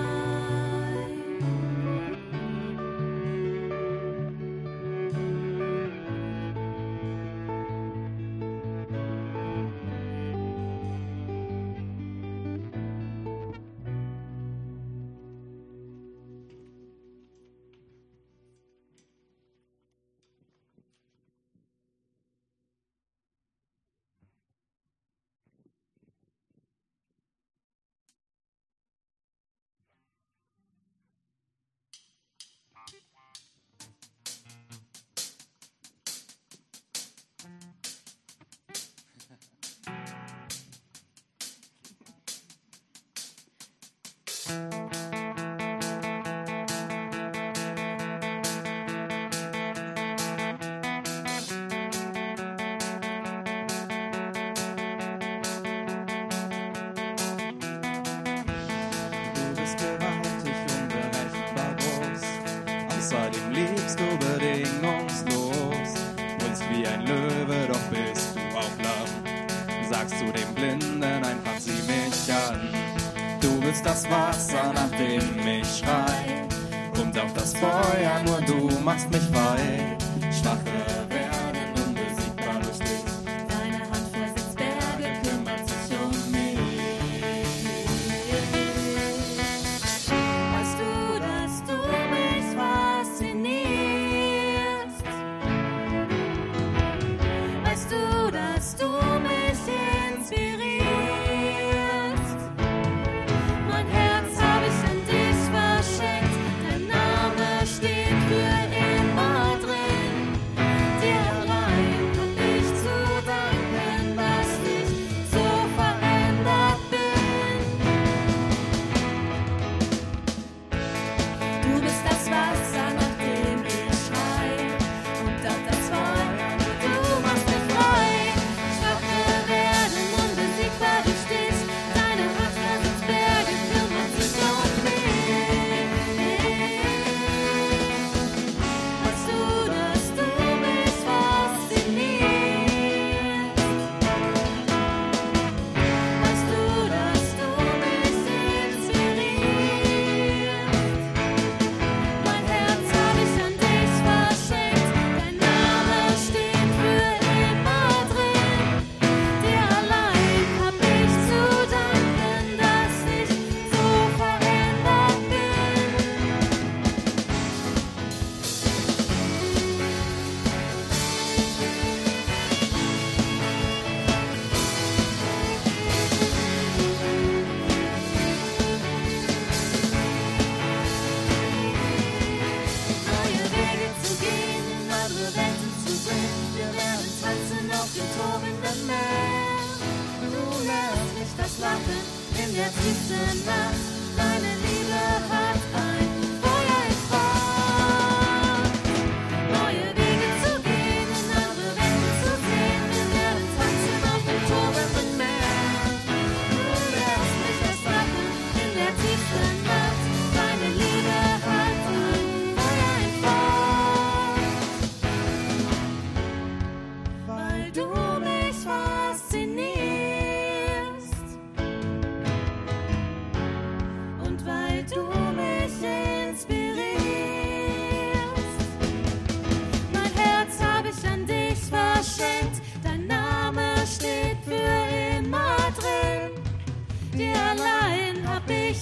Du bist gewaltig, unberechenbar groß. Außerdem liebst du bedingungslos. Brüllst wie ein Löwe, doch bist du auch lahm. Sagst zu dem Blinden einfach, sieh mich an. Du bist das Wasser, nach dem ich schrei. Und auch das Feuer, nur du machst mich frei. Schwache werden unbesiegbar durch dich. Deine Hand versetzt Berge, kümmert sich um mich. Weißt du, dass du mich faszinierst? Weißt du, dass du mich inspirierst? Mein Herz hab ich an dich verschenkt, dein Name steht für immer drin. Dir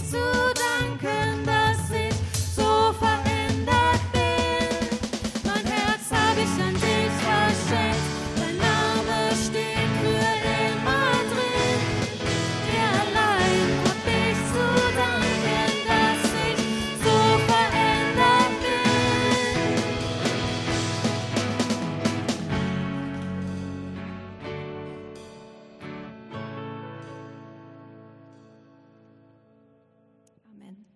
zu danken, dass ich so verändert bin. Mein Herz hab ich an dich verschenkt, dein Name steht für immer drin. Dir allein hab ich zu danken, dass ich so verändert bin. Amen.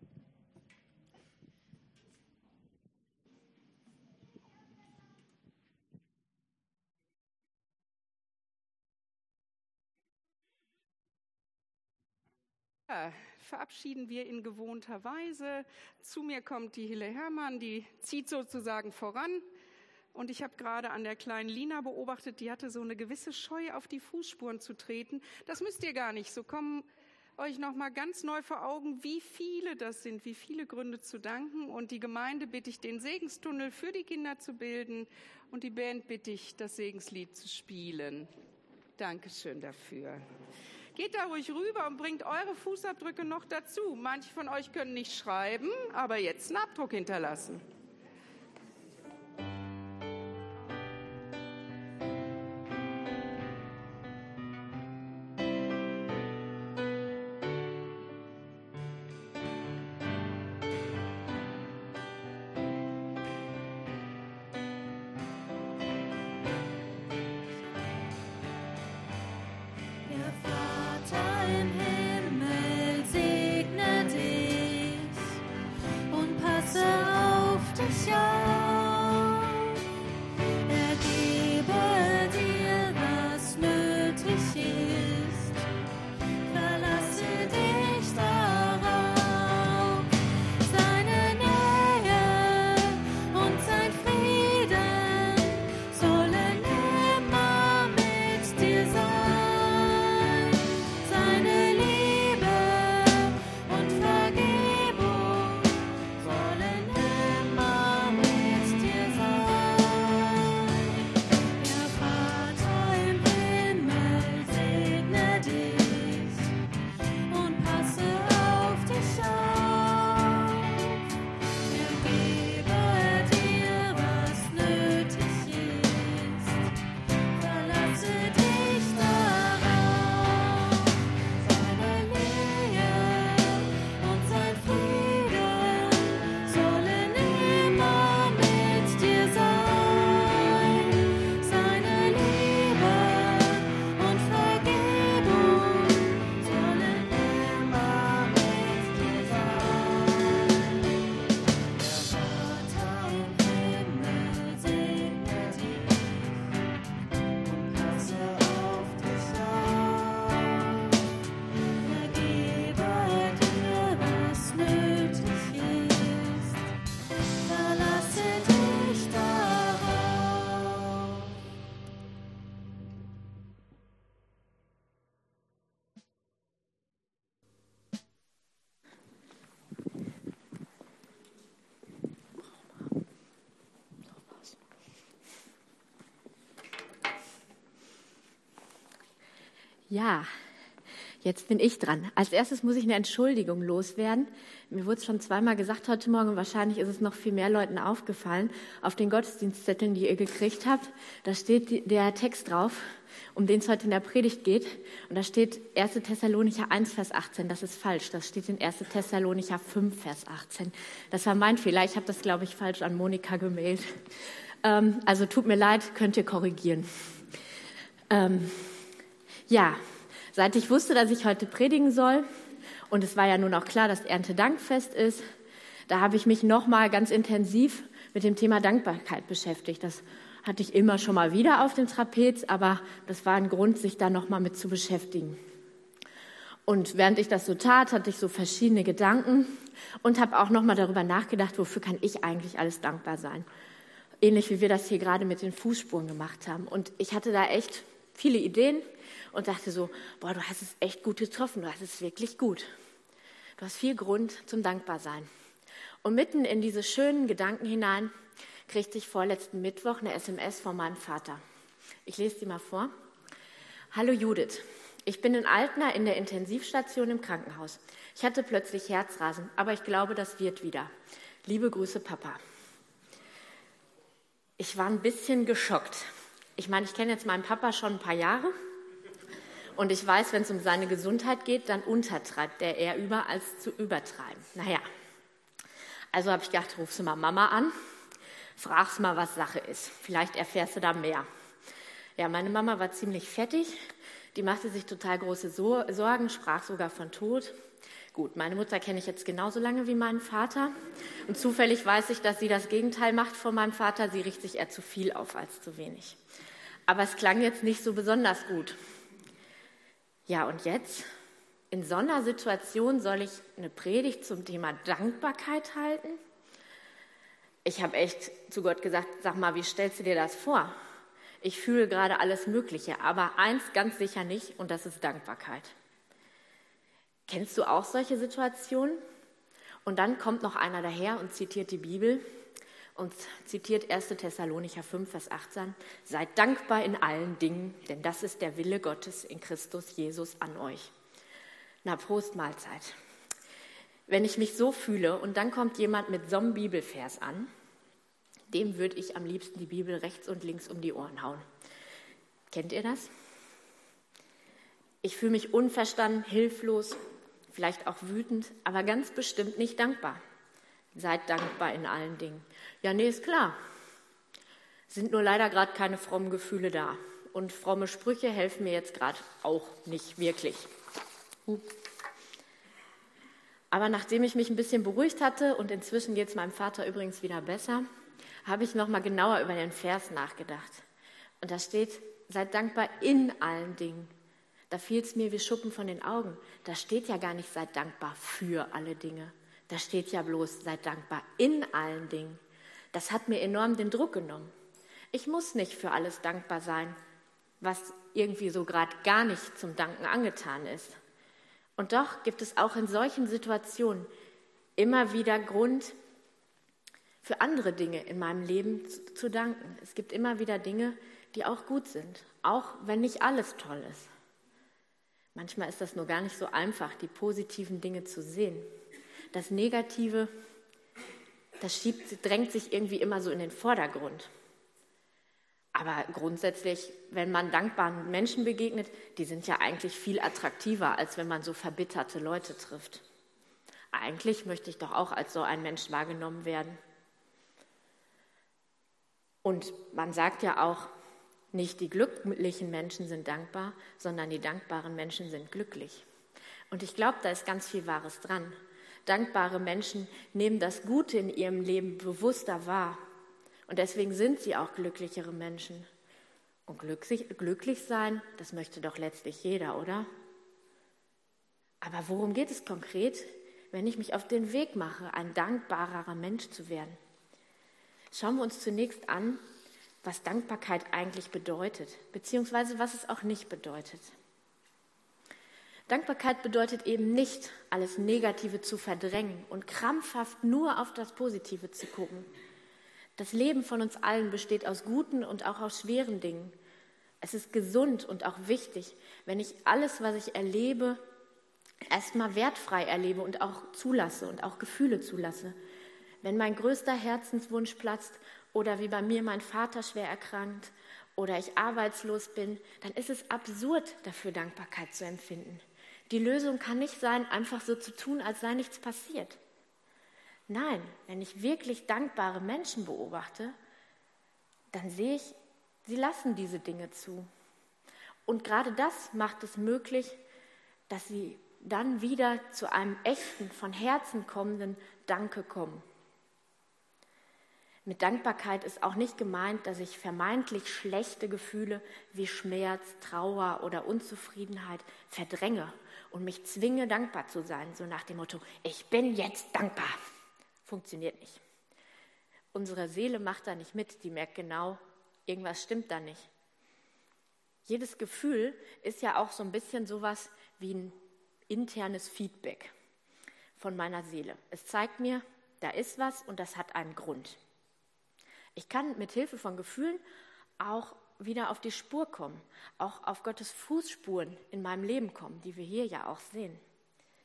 Ja, verabschieden wir in gewohnter Weise. Zu mir kommt die Hille Herrmann, die zieht sozusagen voran. Und ich habe gerade an der kleinen Lina beobachtet, die hatte so eine gewisse Scheu, auf die Fußspuren zu treten. Das müsst ihr gar nicht. So kommen euch noch mal ganz neu vor Augen, wie viele das sind, wie viele Gründe zu danken. Und die Gemeinde bitte ich, den Segenstunnel für die Kinder zu bilden. Und die Band bitte ich, das Segenslied zu spielen. Dankeschön dafür. Geht da ruhig rüber und bringt eure Fußabdrücke noch dazu. Manche von euch können nicht schreiben, aber jetzt einen Abdruck hinterlassen. Der Vater im Himmel segne dich und passe auf dich auf. Er gebe dir, was nötig ist. Verlasse dich darauf. Seine Nähe und sein Frieden sollen immer mit dir sein. Seine Liebe und Vergebung sollen immer mit dir sein. Der Vater im Himmel segne dich und passe auf dich auf. Er gebe dir, was nötig ist. Verlasse dich darauf. Seine Nähe und sein Frieden sollen immer mit dir sein. Seine Liebe und Vergebung sollen immer mit dir sein. Der Vater im Himmel segne dich und passe auf dich auf. Er gebe dir, was nötig ist. Verlasse dich darauf. Ja, jetzt bin ich dran. Als erstes muss ich eine Entschuldigung loswerden. Mir wurde es schon zweimal gesagt heute Morgen und wahrscheinlich ist es noch viel mehr Leuten aufgefallen. Auf den Gottesdienstzetteln, die ihr gekriegt habt, da steht der Text drauf, um den es heute in der Predigt geht. Und da steht 1. Thessalonicher 1, Vers 18. Das ist falsch. Das steht in 1. Thessalonicher 5, Vers 18. Das war mein Fehler. Ich habe das, glaube ich, falsch an Monika gemailt. Also tut mir leid, könnt ihr korrigieren. Ja, seit ich wusste, dass ich heute predigen soll, und es war ja nun auch klar, dass Erntedankfest ist, da habe ich mich nochmal ganz intensiv mit dem Thema Dankbarkeit beschäftigt. Das hatte ich immer schon mal wieder auf dem Trapez, aber das war ein Grund, sich da nochmal mit zu beschäftigen. Und während ich das so tat, hatte ich so verschiedene Gedanken und habe auch nochmal darüber nachgedacht, wofür kann ich eigentlich alles dankbar sein. Ähnlich wie wir das hier gerade mit den Fußspuren gemacht haben. Und ich hatte da echt viele Ideen und dachte so, boah, du hast es echt gut getroffen, du hast es wirklich gut. Du hast viel Grund zum Dankbarsein. Und mitten in diese schönen Gedanken hinein kriegte ich vorletzten Mittwoch eine SMS von meinem Vater. Ich lese die mal vor. Hallo Judith, ich bin in Altena in der Intensivstation im Krankenhaus. Ich hatte plötzlich Herzrasen, aber ich glaube, das wird wieder. Liebe Grüße, Papa. Ich war ein bisschen geschockt. Ich meine, ich kenne jetzt meinen Papa schon ein paar Jahre und ich weiß, wenn es um seine Gesundheit geht, dann untertreibt er eher über als zu übertreiben. Naja, also habe ich gedacht, rufst du mal Mama an, fragst mal, was Sache ist. Vielleicht erfährst du da mehr. Ja, meine Mama war ziemlich fertig. Die machte sich total große Sorgen, sprach sogar von Tod. Gut, meine Mutter kenne ich jetzt genauso lange wie meinen Vater. Und zufällig weiß ich, dass sie das Gegenteil macht von meinem Vater. Sie richtet sich eher zu viel auf als zu wenig. Aber es klang jetzt nicht so besonders gut. Ja, und jetzt? In so einer Situation soll ich eine Predigt zum Thema Dankbarkeit halten? Ich habe echt zu Gott gesagt, sag mal, wie stellst du dir das vor? Ich fühle gerade alles Mögliche, aber eins ganz sicher nicht, und das ist Dankbarkeit. Kennst du auch solche Situationen? Und dann kommt noch einer daher und zitiert die Bibel und zitiert 1. Thessalonicher 5, Vers 18. Seid dankbar in allen Dingen, denn das ist der Wille Gottes in Christus Jesus an euch. Na, Prost, Mahlzeit. Wenn ich mich so fühle und dann kommt jemand mit so einem Bibelvers an, dem würde ich am liebsten die Bibel rechts und links um die Ohren hauen. Kennt ihr das? Ich fühle mich unverstanden, hilflos, vielleicht auch wütend, aber ganz bestimmt nicht dankbar. Seid dankbar in allen Dingen. Ja, nee, ist klar. Sind nur leider gerade keine frommen Gefühle da. Und fromme Sprüche helfen mir jetzt gerade auch nicht wirklich. Aber nachdem ich mich ein bisschen beruhigt hatte, und inzwischen geht es meinem Vater übrigens wieder besser, habe ich noch mal genauer über den Vers nachgedacht. Und da steht, seid dankbar in allen Dingen. Da fiel es mir wie Schuppen von den Augen. Da steht ja gar nicht, seid dankbar für alle Dinge. Da steht ja bloß, seid dankbar in allen Dingen. Das hat mir enorm den Druck genommen. Ich muss nicht für alles dankbar sein, was irgendwie so gerade gar nicht zum Danken angetan ist. Und doch gibt es auch in solchen Situationen immer wieder Grund, für andere Dinge in meinem Leben zu danken. Es gibt immer wieder Dinge, die auch gut sind, auch wenn nicht alles toll ist. Manchmal ist das nur gar nicht so einfach, die positiven Dinge zu sehen. Das Negative, das drängt sich irgendwie immer so in den Vordergrund. Aber grundsätzlich, wenn man dankbaren Menschen begegnet, die sind ja eigentlich viel attraktiver, als wenn man so verbitterte Leute trifft. Eigentlich möchte ich doch auch als so ein Mensch wahrgenommen werden. Und man sagt ja auch, nicht die glücklichen Menschen sind dankbar, sondern die dankbaren Menschen sind glücklich. Und ich glaube, da ist ganz viel Wahres dran. Dankbare Menschen nehmen das Gute in ihrem Leben bewusster wahr. Und deswegen sind sie auch glücklichere Menschen. Und glücklich sein, das möchte doch letztlich jeder, oder? Aber worum geht es konkret, wenn ich mich auf den Weg mache, ein dankbarerer Mensch zu werden? Schauen wir uns zunächst an, was Dankbarkeit eigentlich bedeutet, beziehungsweise was es auch nicht bedeutet. Dankbarkeit bedeutet eben nicht, alles Negative zu verdrängen und krampfhaft nur auf das Positive zu gucken. Das Leben von uns allen besteht aus guten und auch aus schweren Dingen. Es ist gesund und auch wichtig, wenn ich alles, was ich erlebe, erstmal wertfrei erlebe und auch zulasse und auch Gefühle zulasse. Wenn mein größter Herzenswunsch platzt oder wie bei mir mein Vater schwer erkrankt oder ich arbeitslos bin, dann ist es absurd, dafür Dankbarkeit zu empfinden. Die Lösung kann nicht sein, einfach so zu tun, als sei nichts passiert. Nein, wenn ich wirklich dankbare Menschen beobachte, dann sehe ich, sie lassen diese Dinge zu. Und gerade das macht es möglich, dass sie dann wieder zu einem echten, von Herzen kommenden Danke kommen. Mit Dankbarkeit ist auch nicht gemeint, dass ich vermeintlich schlechte Gefühle wie Schmerz, Trauer oder Unzufriedenheit verdränge und mich zwinge, dankbar zu sein, so nach dem Motto, ich bin jetzt dankbar. Funktioniert nicht. Unsere Seele macht da nicht mit, die merkt genau, irgendwas stimmt da nicht. Jedes Gefühl ist ja auch so ein bisschen sowas wie ein internes Feedback von meiner Seele. Es zeigt mir, da ist was und das hat einen Grund. Ich kann mit Hilfe von Gefühlen auch wieder auf die Spur kommen, auch auf Gottes Fußspuren in meinem Leben kommen, die wir hier ja auch sehen.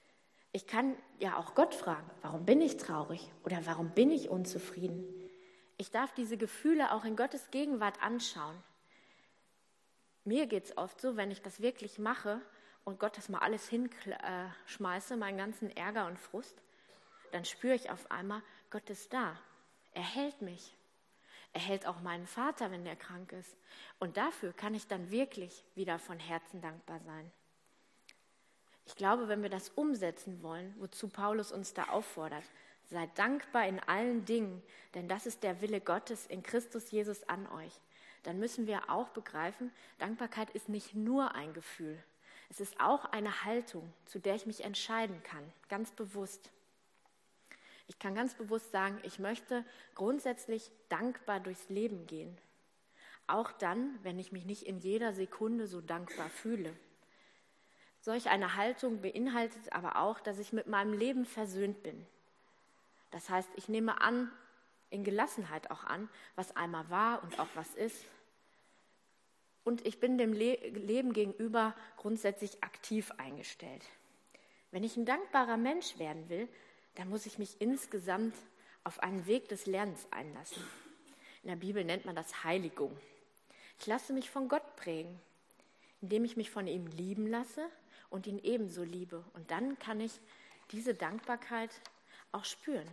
Ich kann ja auch Gott fragen, warum bin ich traurig oder warum bin ich unzufrieden? Ich darf diese Gefühle auch in Gottes Gegenwart anschauen. Mir geht es oft so, wenn ich das wirklich mache und Gott das mal alles hinschmeiße, meinen ganzen Ärger und Frust, dann spüre ich auf einmal, Gott ist da. Er hält mich. Er hält auch meinen Vater, wenn der krank ist. Und dafür kann ich dann wirklich wieder von Herzen dankbar sein. Ich glaube, wenn wir das umsetzen wollen, wozu Paulus uns da auffordert, seid dankbar in allen Dingen, denn das ist der Wille Gottes in Christus Jesus an euch. Dann müssen wir auch begreifen, Dankbarkeit ist nicht nur ein Gefühl. Es ist auch eine Haltung, zu der ich mich entscheiden kann, ganz bewusst. Ich kann ganz bewusst sagen, ich möchte grundsätzlich dankbar durchs Leben gehen. Auch dann, wenn ich mich nicht in jeder Sekunde so dankbar fühle. Solch eine Haltung beinhaltet aber auch, dass ich mit meinem Leben versöhnt bin. Das heißt, ich nehme an, in Gelassenheit auch an, was einmal war und auch was ist. Und ich bin dem Leben gegenüber grundsätzlich aktiv eingestellt. Wenn ich ein dankbarer Mensch werden will, dann muss ich mich insgesamt auf einen Weg des Lernens einlassen. In der Bibel nennt man das Heiligung. Ich lasse mich von Gott prägen, indem ich mich von ihm lieben lasse und ihn ebenso liebe. Und dann kann ich diese Dankbarkeit auch spüren.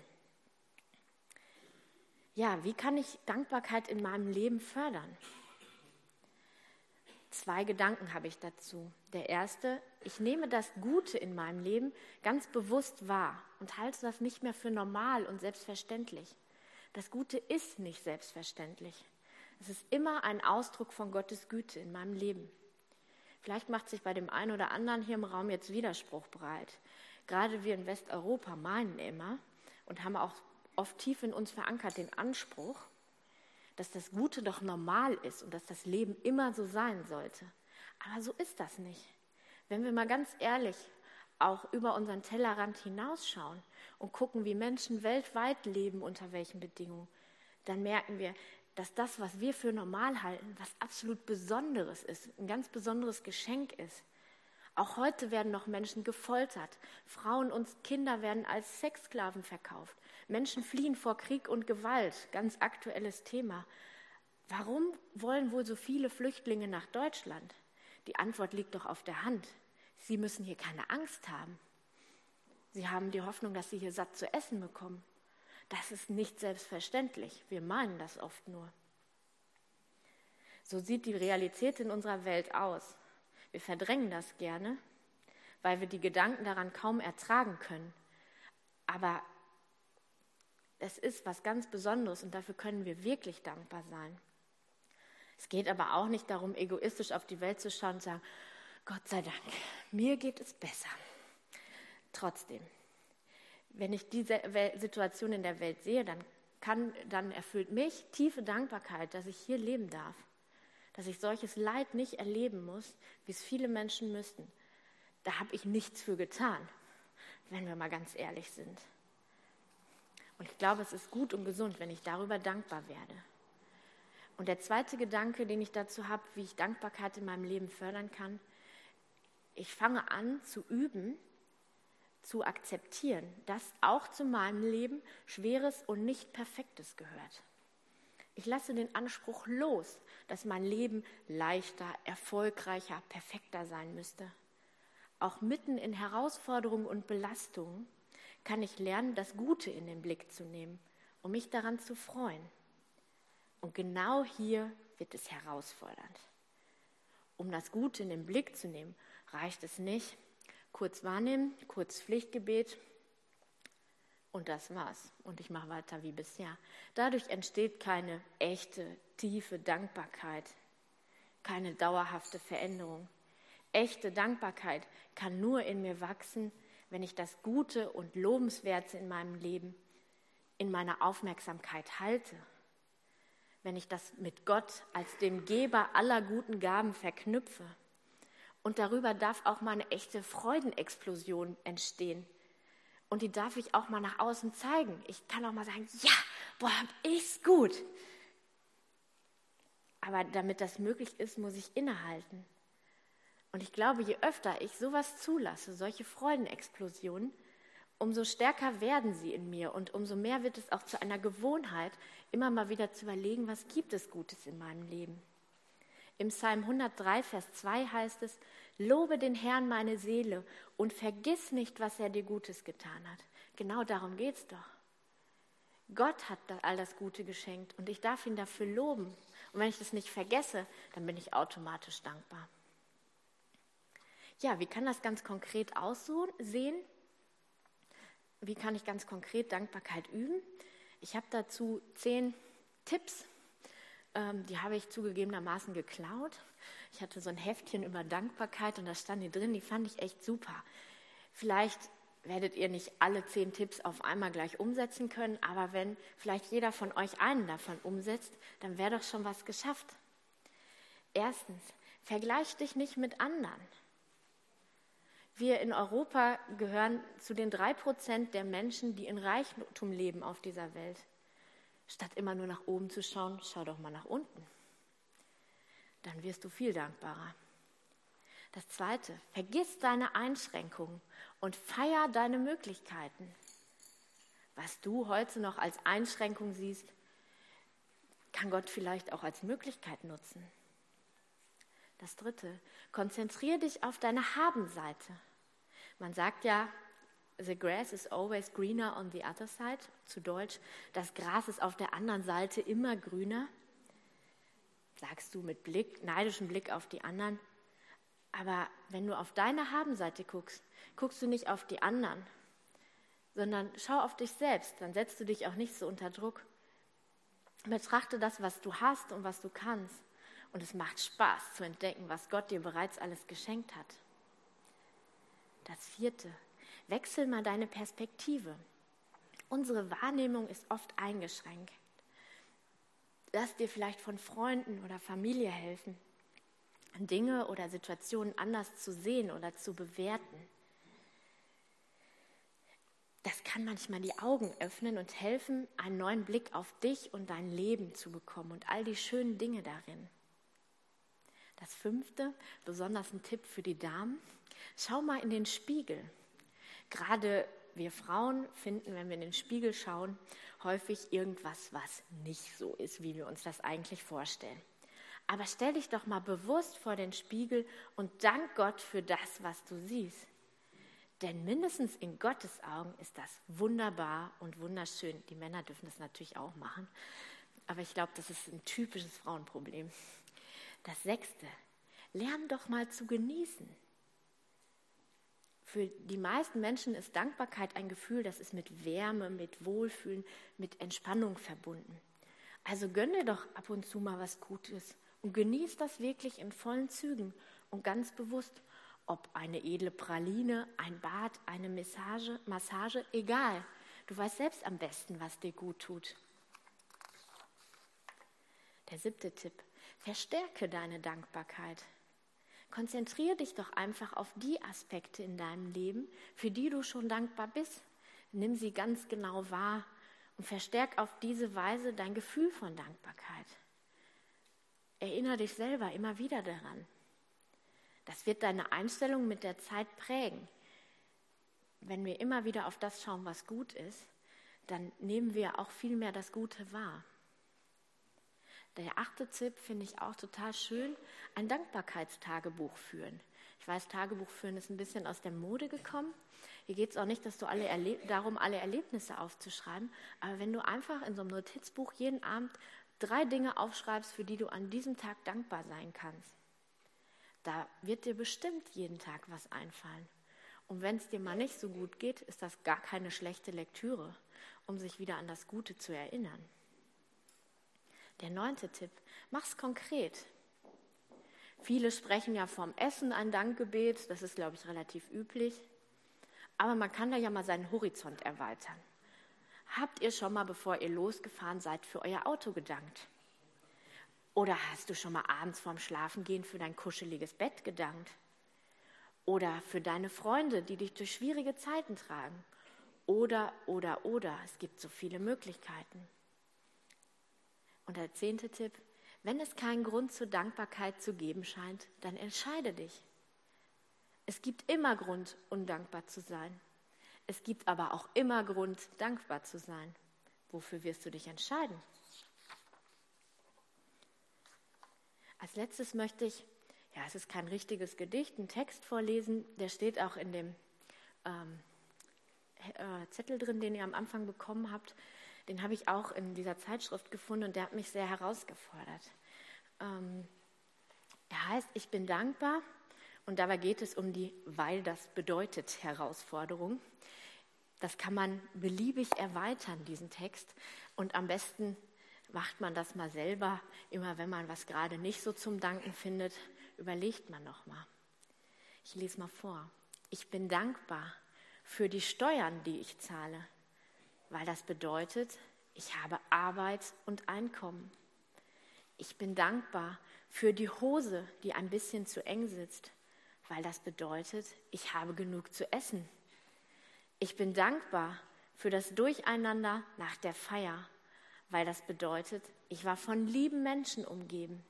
Ja, wie kann ich Dankbarkeit in meinem Leben fördern? 2 Gedanken habe ich dazu. Der erste, ich nehme das Gute in meinem Leben ganz bewusst wahr und halte das nicht mehr für normal und selbstverständlich. Das Gute ist nicht selbstverständlich. Es ist immer ein Ausdruck von Gottes Güte in meinem Leben. Vielleicht macht sich bei dem einen oder anderen hier im Raum jetzt Widerspruch breit. Gerade wir in Westeuropa meinen immer und haben auch oft tief in uns verankert den Anspruch, dass das Gute doch normal ist und dass das Leben immer so sein sollte. Aber so ist das nicht. Wenn wir mal ganz ehrlich auch über unseren Tellerrand hinausschauen und gucken, wie Menschen weltweit leben, unter welchen Bedingungen, dann merken wir, dass das, was wir für normal halten, was absolut Besonderes ist, ein ganz besonderes Geschenk ist. Auch heute werden noch Menschen gefoltert. Frauen und Kinder werden als Sexsklaven verkauft. Menschen fliehen vor Krieg und Gewalt, ganz aktuelles Thema. Warum wollen wohl so viele Flüchtlinge nach Deutschland? Die Antwort liegt doch auf der Hand. Sie müssen hier keine Angst haben. Sie haben die Hoffnung, dass sie hier satt zu essen bekommen. Das ist nicht selbstverständlich. Wir meinen das oft nur. So sieht die Realität in unserer Welt aus. Wir verdrängen das gerne, weil wir die Gedanken daran kaum ertragen können. Aber es ist was ganz Besonderes und dafür können wir wirklich dankbar sein. Es geht aber auch nicht darum, egoistisch auf die Welt zu schauen und zu sagen, Gott sei Dank, mir geht es besser. Trotzdem, wenn ich diese Situation in der Welt sehe, dann erfüllt mich tiefe Dankbarkeit, dass ich hier leben darf. Dass ich solches Leid nicht erleben muss, wie es viele Menschen müssten. Da habe ich nichts für getan, wenn wir mal ganz ehrlich sind. Und ich glaube, es ist gut und gesund, wenn ich darüber dankbar werde. Und der zweite Gedanke, den ich dazu habe, wie ich Dankbarkeit in meinem Leben fördern kann, ich fange an zu üben, zu akzeptieren, dass auch zu meinem Leben Schweres und nicht Perfektes gehört. Ich lasse den Anspruch los, dass mein Leben leichter, erfolgreicher, perfekter sein müsste. Auch mitten in Herausforderungen und Belastungen kann ich lernen, das Gute in den Blick zu nehmen, um mich daran zu freuen. Und genau hier wird es herausfordernd. Um das Gute in den Blick zu nehmen, reicht es nicht, kurz wahrnehmen, kurz Pflichtgebet und das war's. Und ich mache weiter wie bisher. Dadurch entsteht keine echte, tiefe Dankbarkeit, keine dauerhafte Veränderung. Echte Dankbarkeit kann nur in mir wachsen, wenn ich das Gute und Lobenswerte in meinem Leben in meiner Aufmerksamkeit halte. Wenn ich das mit Gott als dem Geber aller guten Gaben verknüpfe. Und darüber darf auch mal eine echte Freudenexplosion entstehen. Und die darf ich auch mal nach außen zeigen. Ich kann auch mal sagen, ja, boah, hab ich's gut. Aber damit das möglich ist, muss ich innehalten. Und ich glaube, je öfter ich sowas zulasse, solche Freudenexplosionen, umso stärker werden sie in mir und umso mehr wird es auch zu einer Gewohnheit, immer mal wieder zu überlegen, was gibt es Gutes in meinem Leben. Im Psalm 103, Vers 2 heißt es, lobe den Herrn meine Seele und vergiss nicht, was er dir Gutes getan hat. Genau darum geht es doch. Gott hat all das Gute geschenkt und ich darf ihn dafür loben. Und wenn ich das nicht vergesse, dann bin ich automatisch dankbar. Ja, wie kann das ganz konkret aussehen? Wie kann ich ganz konkret Dankbarkeit üben? Ich habe dazu 10 Tipps, die habe ich zugegebenermaßen geklaut. Ich hatte so ein Heftchen über Dankbarkeit und da stand die drin, die fand ich echt super. Vielleicht werdet ihr nicht alle 10 Tipps auf einmal gleich umsetzen können, aber wenn vielleicht jeder von euch einen davon umsetzt, dann wäre doch schon was geschafft. Erstens, vergleich dich nicht mit anderen. Wir in Europa gehören zu den 3% der Menschen, die in Reichtum leben auf dieser Welt. Statt immer nur nach oben zu schauen, schau doch mal nach unten. Dann wirst du viel dankbarer. Das Zweite, vergiss deine Einschränkungen und feier deine Möglichkeiten. Was du heute noch als Einschränkung siehst, kann Gott vielleicht auch als Möglichkeit nutzen. Das Dritte, konzentriere dich auf deine Habenseite. Man sagt ja, the grass is always greener on the other side. Zu Deutsch, das Gras ist auf der anderen Seite immer grüner. Sagst du mit neidischem Blick auf die anderen. Aber wenn du auf deine Habenseite guckst, guckst du nicht auf die anderen, sondern schau auf dich selbst. Dann setzt du dich auch nicht so unter Druck. Betrachte das, was du hast und was du kannst. Und es macht Spaß zu entdecken, was Gott dir bereits alles geschenkt hat. Das Vierte, wechsel mal deine Perspektive. Unsere Wahrnehmung ist oft eingeschränkt. Lass dir vielleicht von Freunden oder Familie helfen, Dinge oder Situationen anders zu sehen oder zu bewerten. Das kann manchmal die Augen öffnen und helfen, einen neuen Blick auf dich und dein Leben zu bekommen und all die schönen Dinge darin. Das 5., besonders ein Tipp für die Damen, schau mal in den Spiegel. Gerade wir Frauen finden, wenn wir in den Spiegel schauen, häufig irgendwas, was nicht so ist, wie wir uns das eigentlich vorstellen. Aber stell dich doch mal bewusst vor den Spiegel und dank Gott für das, was du siehst. Denn mindestens in Gottes Augen ist das wunderbar und wunderschön. Die Männer dürfen das natürlich auch machen, aber ich glaube, das ist ein typisches Frauenproblem. Das 6., lern doch mal zu genießen. Für die meisten Menschen ist Dankbarkeit ein Gefühl, das ist mit Wärme, mit Wohlfühlen, mit Entspannung verbunden. Also gönn dir doch ab und zu mal was Gutes und genieß das wirklich in vollen Zügen und ganz bewusst, ob eine edle Praline, ein Bad, eine Massage, egal. Du weißt selbst am besten, was dir gut tut. Der 7. Tipp, verstärke deine Dankbarkeit. Konzentriere dich doch einfach auf die Aspekte in deinem Leben, für die du schon dankbar bist. Nimm sie ganz genau wahr und verstärk auf diese Weise dein Gefühl von Dankbarkeit. Erinnere dich selber immer wieder daran. Das wird deine Einstellung mit der Zeit prägen. Wenn wir immer wieder auf das schauen, was gut ist, dann nehmen wir auch viel mehr das Gute wahr. Der 8. Tipp finde ich auch total schön, ein Dankbarkeitstagebuch führen. Ich weiß, Tagebuch führen ist ein bisschen aus der Mode gekommen. Hier geht es auch nicht, dass du alle Erlebnisse aufzuschreiben, aber wenn du einfach in so einem Notizbuch jeden Abend 3 Dinge aufschreibst, für die du an diesem Tag dankbar sein kannst, da wird dir bestimmt jeden Tag was einfallen. Und wenn es dir mal nicht so gut geht, ist das gar keine schlechte Lektüre, um sich wieder an das Gute zu erinnern. Der 9. Tipp, mach's konkret. Viele sprechen ja vom Essen ein Dankgebet, das ist, glaube ich, relativ üblich. Aber man kann da ja mal seinen Horizont erweitern. Habt ihr schon mal, bevor ihr losgefahren seid, für euer Auto gedankt? Oder hast du schon mal abends vorm Schlafengehen für dein kuscheliges Bett gedankt? Oder für deine Freunde, die dich durch schwierige Zeiten tragen? Oder. Es gibt so viele Möglichkeiten. Und der 10. Tipp, wenn es keinen Grund zur Dankbarkeit zu geben scheint, dann entscheide dich. Es gibt immer Grund, undankbar zu sein. Es gibt aber auch immer Grund, dankbar zu sein. Wofür wirst du dich entscheiden? Als letztes möchte ich, es ist kein richtiges Gedicht, einen Text vorlesen, der steht auch in dem Zettel drin, den ihr am Anfang bekommen habt. Den habe ich auch in dieser Zeitschrift gefunden und der hat mich sehr herausgefordert. Er heißt, ich bin dankbar und dabei geht es um die weil das bedeutet Herausforderung. Das kann man beliebig erweitern, diesen Text, und am besten macht man das mal selber. Immer wenn man was gerade nicht so zum Danken findet, überlegt man noch mal. Ich lese mal vor. Ich bin dankbar für die Steuern, die ich zahle, weil das bedeutet, ich habe Arbeit und Einkommen. Ich bin dankbar für die Hose, die ein bisschen zu eng sitzt, weil das bedeutet, ich habe genug zu essen. Ich bin dankbar für das Durcheinander nach der Feier, weil das bedeutet, ich war von lieben Menschen umgeben.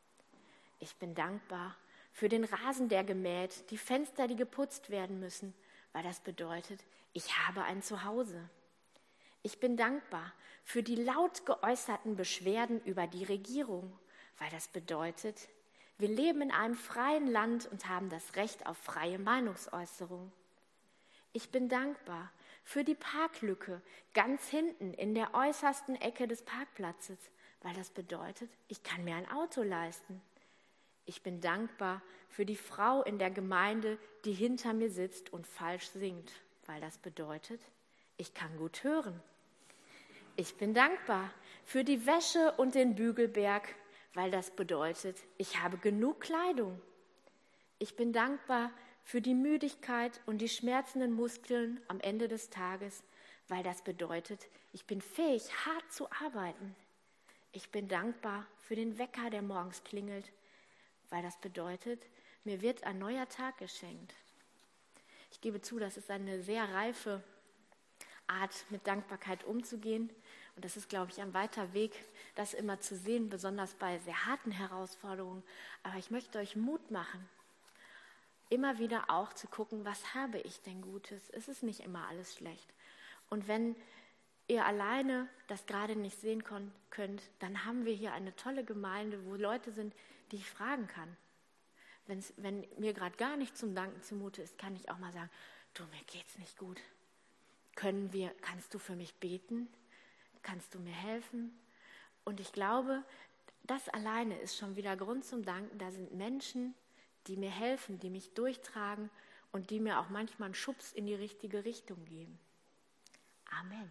Ich bin dankbar für den Rasen, der gemäht, die Fenster, die geputzt werden müssen, weil das bedeutet, ich habe ein Zuhause. Ich bin dankbar für die laut geäußerten Beschwerden über die Regierung, weil das bedeutet, wir leben in einem freien Land und haben das Recht auf freie Meinungsäußerung. Ich bin dankbar für die Parklücke ganz hinten in der äußersten Ecke des Parkplatzes, weil das bedeutet, ich kann mir ein Auto leisten. Ich bin dankbar für die Frau in der Gemeinde, die hinter mir sitzt und falsch singt, weil das bedeutet, ich kann gut hören. Ich bin dankbar für die Wäsche und den Bügelberg, weil das bedeutet, ich habe genug Kleidung. Ich bin dankbar für die Müdigkeit und die schmerzenden Muskeln am Ende des Tages, weil das bedeutet, ich bin fähig, hart zu arbeiten. Ich bin dankbar für den Wecker, der morgens klingelt, weil das bedeutet, mir wird ein neuer Tag geschenkt. Ich gebe zu, das ist eine sehr reife Art, mit Dankbarkeit umzugehen. Und das ist, glaube ich, ein weiter Weg, das immer zu sehen, besonders bei sehr harten Herausforderungen. Aber ich möchte euch Mut machen, immer wieder auch zu gucken, was habe ich denn Gutes? Es ist nicht immer alles schlecht. Und wenn ihr alleine das gerade nicht sehen könnt, dann haben wir hier eine tolle Gemeinde, wo Leute sind, die ich fragen kann. Wenn mir gerade gar nicht zum Danken zumute ist, kann ich auch mal sagen, du, mir geht's nicht gut. Kannst du für mich beten? Kannst du mir helfen? Und ich glaube, das alleine ist schon wieder Grund zum Danken. Da sind Menschen, die mir helfen, die mich durchtragen und die mir auch manchmal einen Schubs in die richtige Richtung geben. Amen.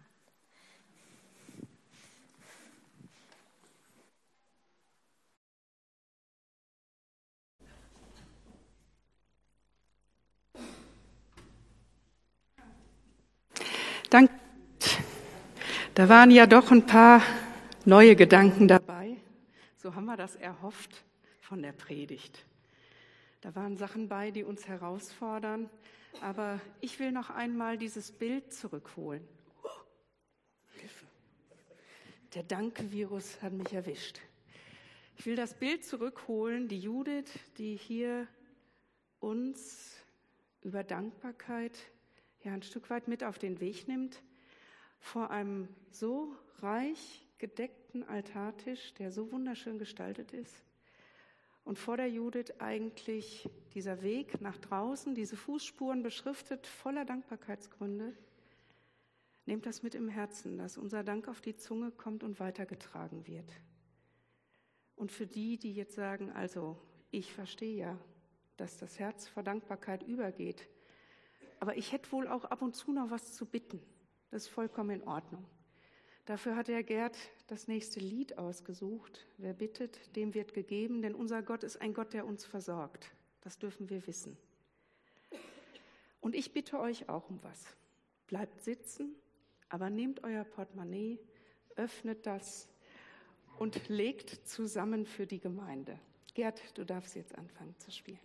Danke. Da waren ja doch ein paar neue Gedanken dabei. So haben wir das erhofft von der Predigt. Da waren Sachen bei, die uns herausfordern. Aber ich will noch einmal dieses Bild zurückholen. Hilfe. Der Danke-Virus hat mich erwischt. Ich will das Bild zurückholen, die Judith, die hier uns über Dankbarkeit ein Stück weit mit auf den Weg nimmt, vor einem so reich gedeckten Altartisch, der so wunderschön gestaltet ist. Und vor der Judith eigentlich dieser Weg nach draußen, diese Fußspuren beschriftet, voller Dankbarkeitsgründe. Nehmt das mit im Herzen, dass unser Dank auf die Zunge kommt und weitergetragen wird. Und für die, die jetzt sagen, also ich verstehe ja, dass das Herz vor Dankbarkeit übergeht, aber ich hätte wohl auch ab und zu noch was zu bitten. Das ist vollkommen in Ordnung. Dafür hat der Gerd das nächste Lied ausgesucht. Wer bittet, dem wird gegeben, denn unser Gott ist ein Gott, der uns versorgt. Das dürfen wir wissen. Und ich bitte euch auch um was. Bleibt sitzen, aber nehmt euer Portemonnaie, öffnet das und legt zusammen für die Gemeinde. Gerd, du darfst jetzt anfangen zu spielen.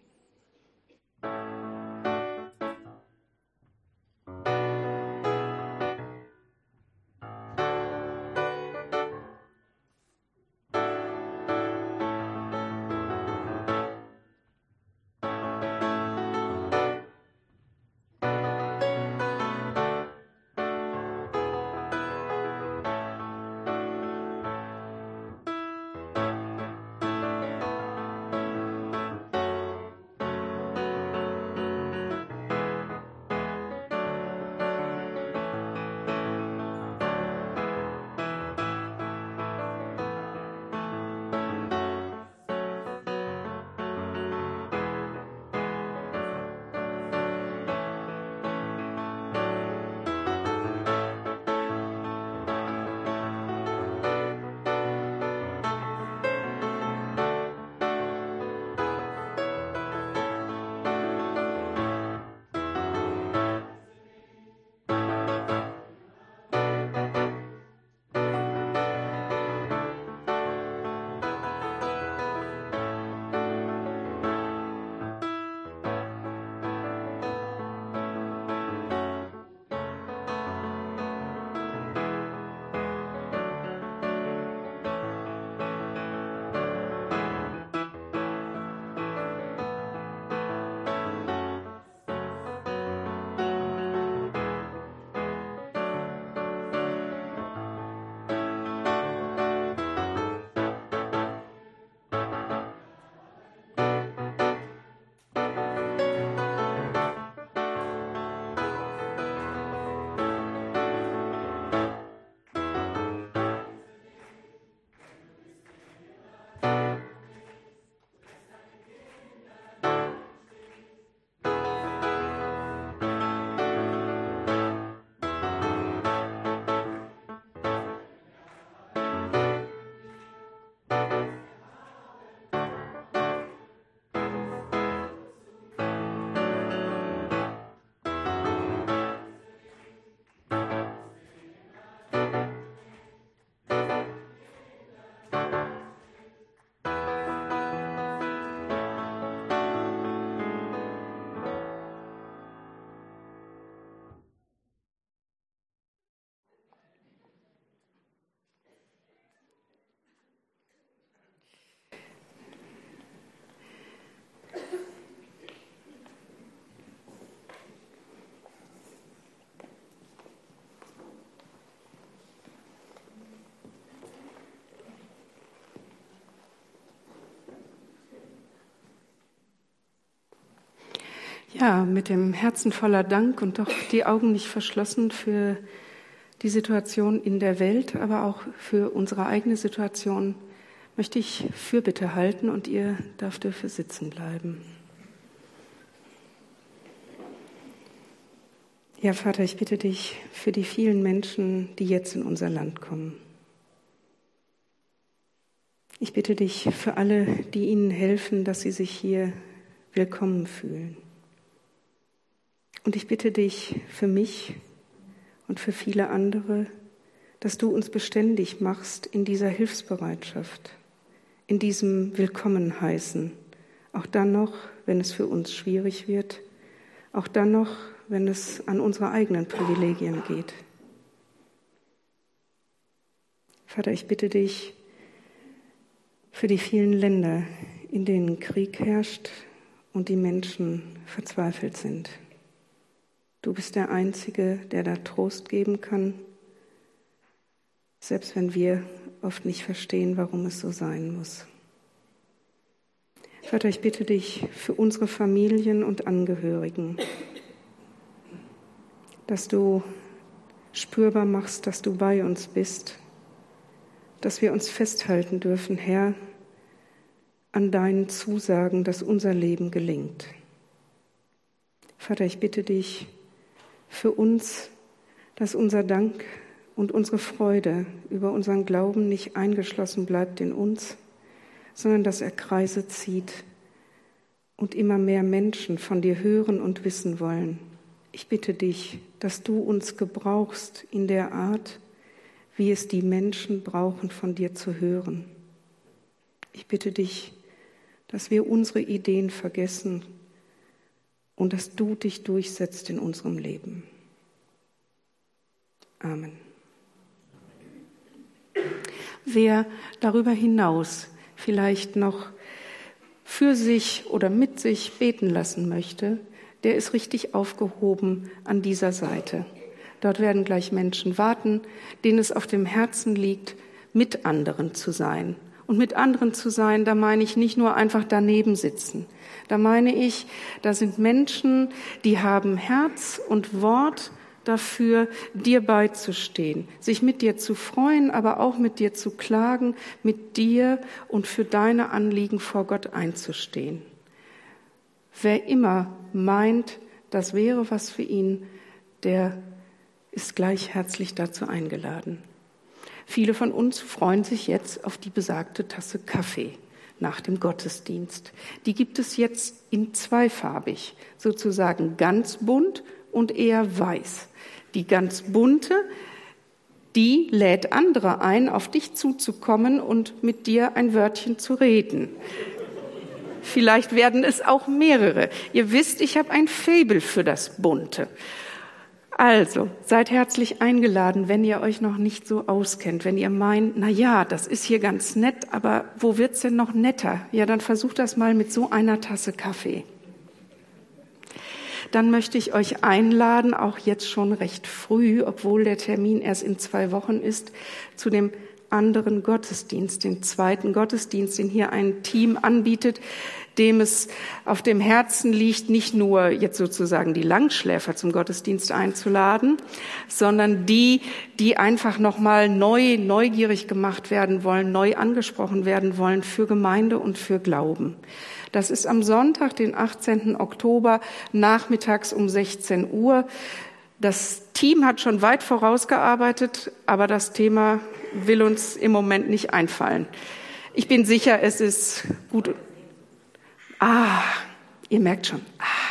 Ja, mit dem Herzen voller Dank und doch die Augen nicht verschlossen für die Situation in der Welt, aber auch für unsere eigene Situation, möchte ich Fürbitte halten und ihr dürft dafür sitzen bleiben. Ja, Vater, ich bitte dich für die vielen Menschen, die jetzt in unser Land kommen. Ich bitte dich für alle, die ihnen helfen, dass sie sich hier willkommen fühlen. Und ich bitte dich für mich und für viele andere, dass du uns beständig machst in dieser Hilfsbereitschaft, in diesem Willkommenheißen, auch dann noch, wenn es für uns schwierig wird, auch dann noch, wenn es an unsere eigenen Privilegien geht. Vater, ich bitte dich für die vielen Länder, in denen Krieg herrscht und die Menschen verzweifelt sind. Du bist der Einzige, der da Trost geben kann, selbst wenn wir oft nicht verstehen, warum es so sein muss. Vater, ich bitte dich für unsere Familien und Angehörigen, dass du spürbar machst, dass du bei uns bist, dass wir uns festhalten dürfen, Herr, an deinen Zusagen, dass unser Leben gelingt. Vater, ich bitte dich für uns, dass unser Dank und unsere Freude über unseren Glauben nicht eingeschlossen bleibt in uns, sondern dass er Kreise zieht und immer mehr Menschen von dir hören und wissen wollen. Ich bitte dich, dass du uns gebrauchst in der Art, wie es die Menschen brauchen, von dir zu hören. Ich bitte dich, dass wir unsere Ideen vergessen und dass du dich durchsetzt in unserem Leben. Amen. Wer darüber hinaus vielleicht noch für sich oder mit sich beten lassen möchte, der ist richtig aufgehoben an dieser Seite. Dort werden gleich Menschen warten, denen es auf dem Herzen liegt, mit anderen zu sein. Und mit anderen zu sein, da meine ich nicht nur einfach daneben sitzen. Da meine ich, da sind Menschen, die haben Herz und Wort dafür, dir beizustehen, sich mit dir zu freuen, aber auch mit dir zu klagen, mit dir und für deine Anliegen vor Gott einzustehen. Wer immer meint, das wäre was für ihn, der ist gleich herzlich dazu eingeladen. Viele von uns freuen sich jetzt auf die besagte Tasse Kaffee nach dem Gottesdienst. Die gibt es jetzt in zweifarbig, sozusagen ganz bunt und eher weiß. Die ganz bunte, die lädt andere ein, auf dich zuzukommen und mit dir ein Wörtchen zu reden. Vielleicht werden es auch mehrere. Ihr wisst, ich habe ein Faible für das Bunte. Also, seid herzlich eingeladen, wenn ihr euch noch nicht so auskennt, wenn ihr meint, na ja, das ist hier ganz nett, aber wo wird's denn noch netter? Ja, dann versucht das mal mit so einer Tasse Kaffee. Dann möchte ich euch einladen, auch jetzt schon recht früh, obwohl der Termin erst in 2 Wochen ist, zu dem anderen Gottesdienst, den zweiten Gottesdienst, den hier ein Team anbietet, dem es auf dem Herzen liegt, nicht nur jetzt sozusagen die Langschläfer zum Gottesdienst einzuladen, sondern die einfach nochmal neugierig gemacht werden wollen, neu angesprochen werden wollen für Gemeinde und für Glauben. Das ist am Sonntag, den 18. Oktober, nachmittags um 16 Uhr. Das Team hat schon weit vorausgearbeitet, aber das Thema will uns im Moment nicht einfallen. Ich bin sicher, es ist gut. Ihr merkt schon.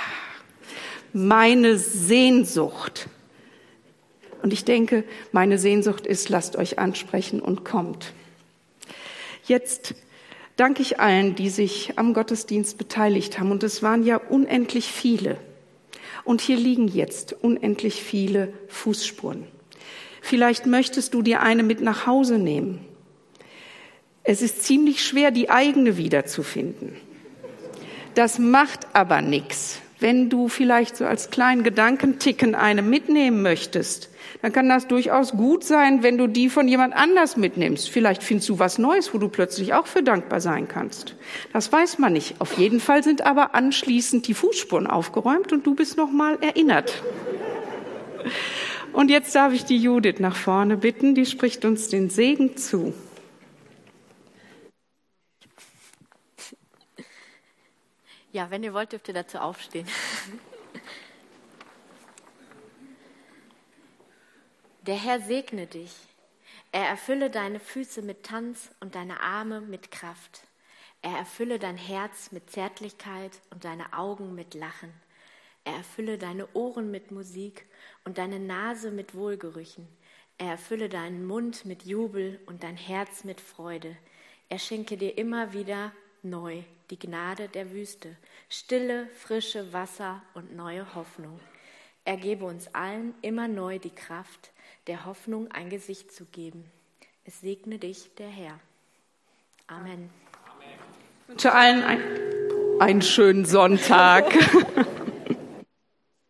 Meine Sehnsucht. Und ich denke, meine Sehnsucht ist, lasst euch ansprechen und kommt. Jetzt danke ich allen, die sich am Gottesdienst beteiligt haben. Und es waren ja unendlich viele. Und hier liegen jetzt unendlich viele Fußspuren. Vielleicht möchtest du dir eine mit nach Hause nehmen. Es ist ziemlich schwer, die eigene wiederzufinden. Das macht aber nichts, Wenn du vielleicht so als kleinen Gedankenticken eine mitnehmen möchtest, dann kann das durchaus gut sein, wenn du die von jemand anders mitnimmst. Vielleicht findest du was Neues, wo du plötzlich auch für dankbar sein kannst. Das weiß man nicht. Auf jeden Fall sind aber anschließend die Fußspuren aufgeräumt und du bist noch mal erinnert. Und jetzt darf ich die Judith nach vorne bitten, die spricht uns den Segen zu. Ja, wenn ihr wollt, dürft ihr dazu aufstehen. Der Herr segne dich. Er erfülle deine Füße mit Tanz und deine Arme mit Kraft. Er erfülle dein Herz mit Zärtlichkeit und deine Augen mit Lachen. Er erfülle deine Ohren mit Musik und deine Nase mit Wohlgerüchen. Er erfülle deinen Mund mit Jubel und dein Herz mit Freude. Er schenke dir immer wieder neu die Gnade der Wüste, stille, frische Wasser und neue Hoffnung. Er gebe uns allen immer neu die Kraft, der Hoffnung ein Gesicht zu geben. Es segne dich der Herr. Amen. Ich wünsche allen einen schönen Sonntag.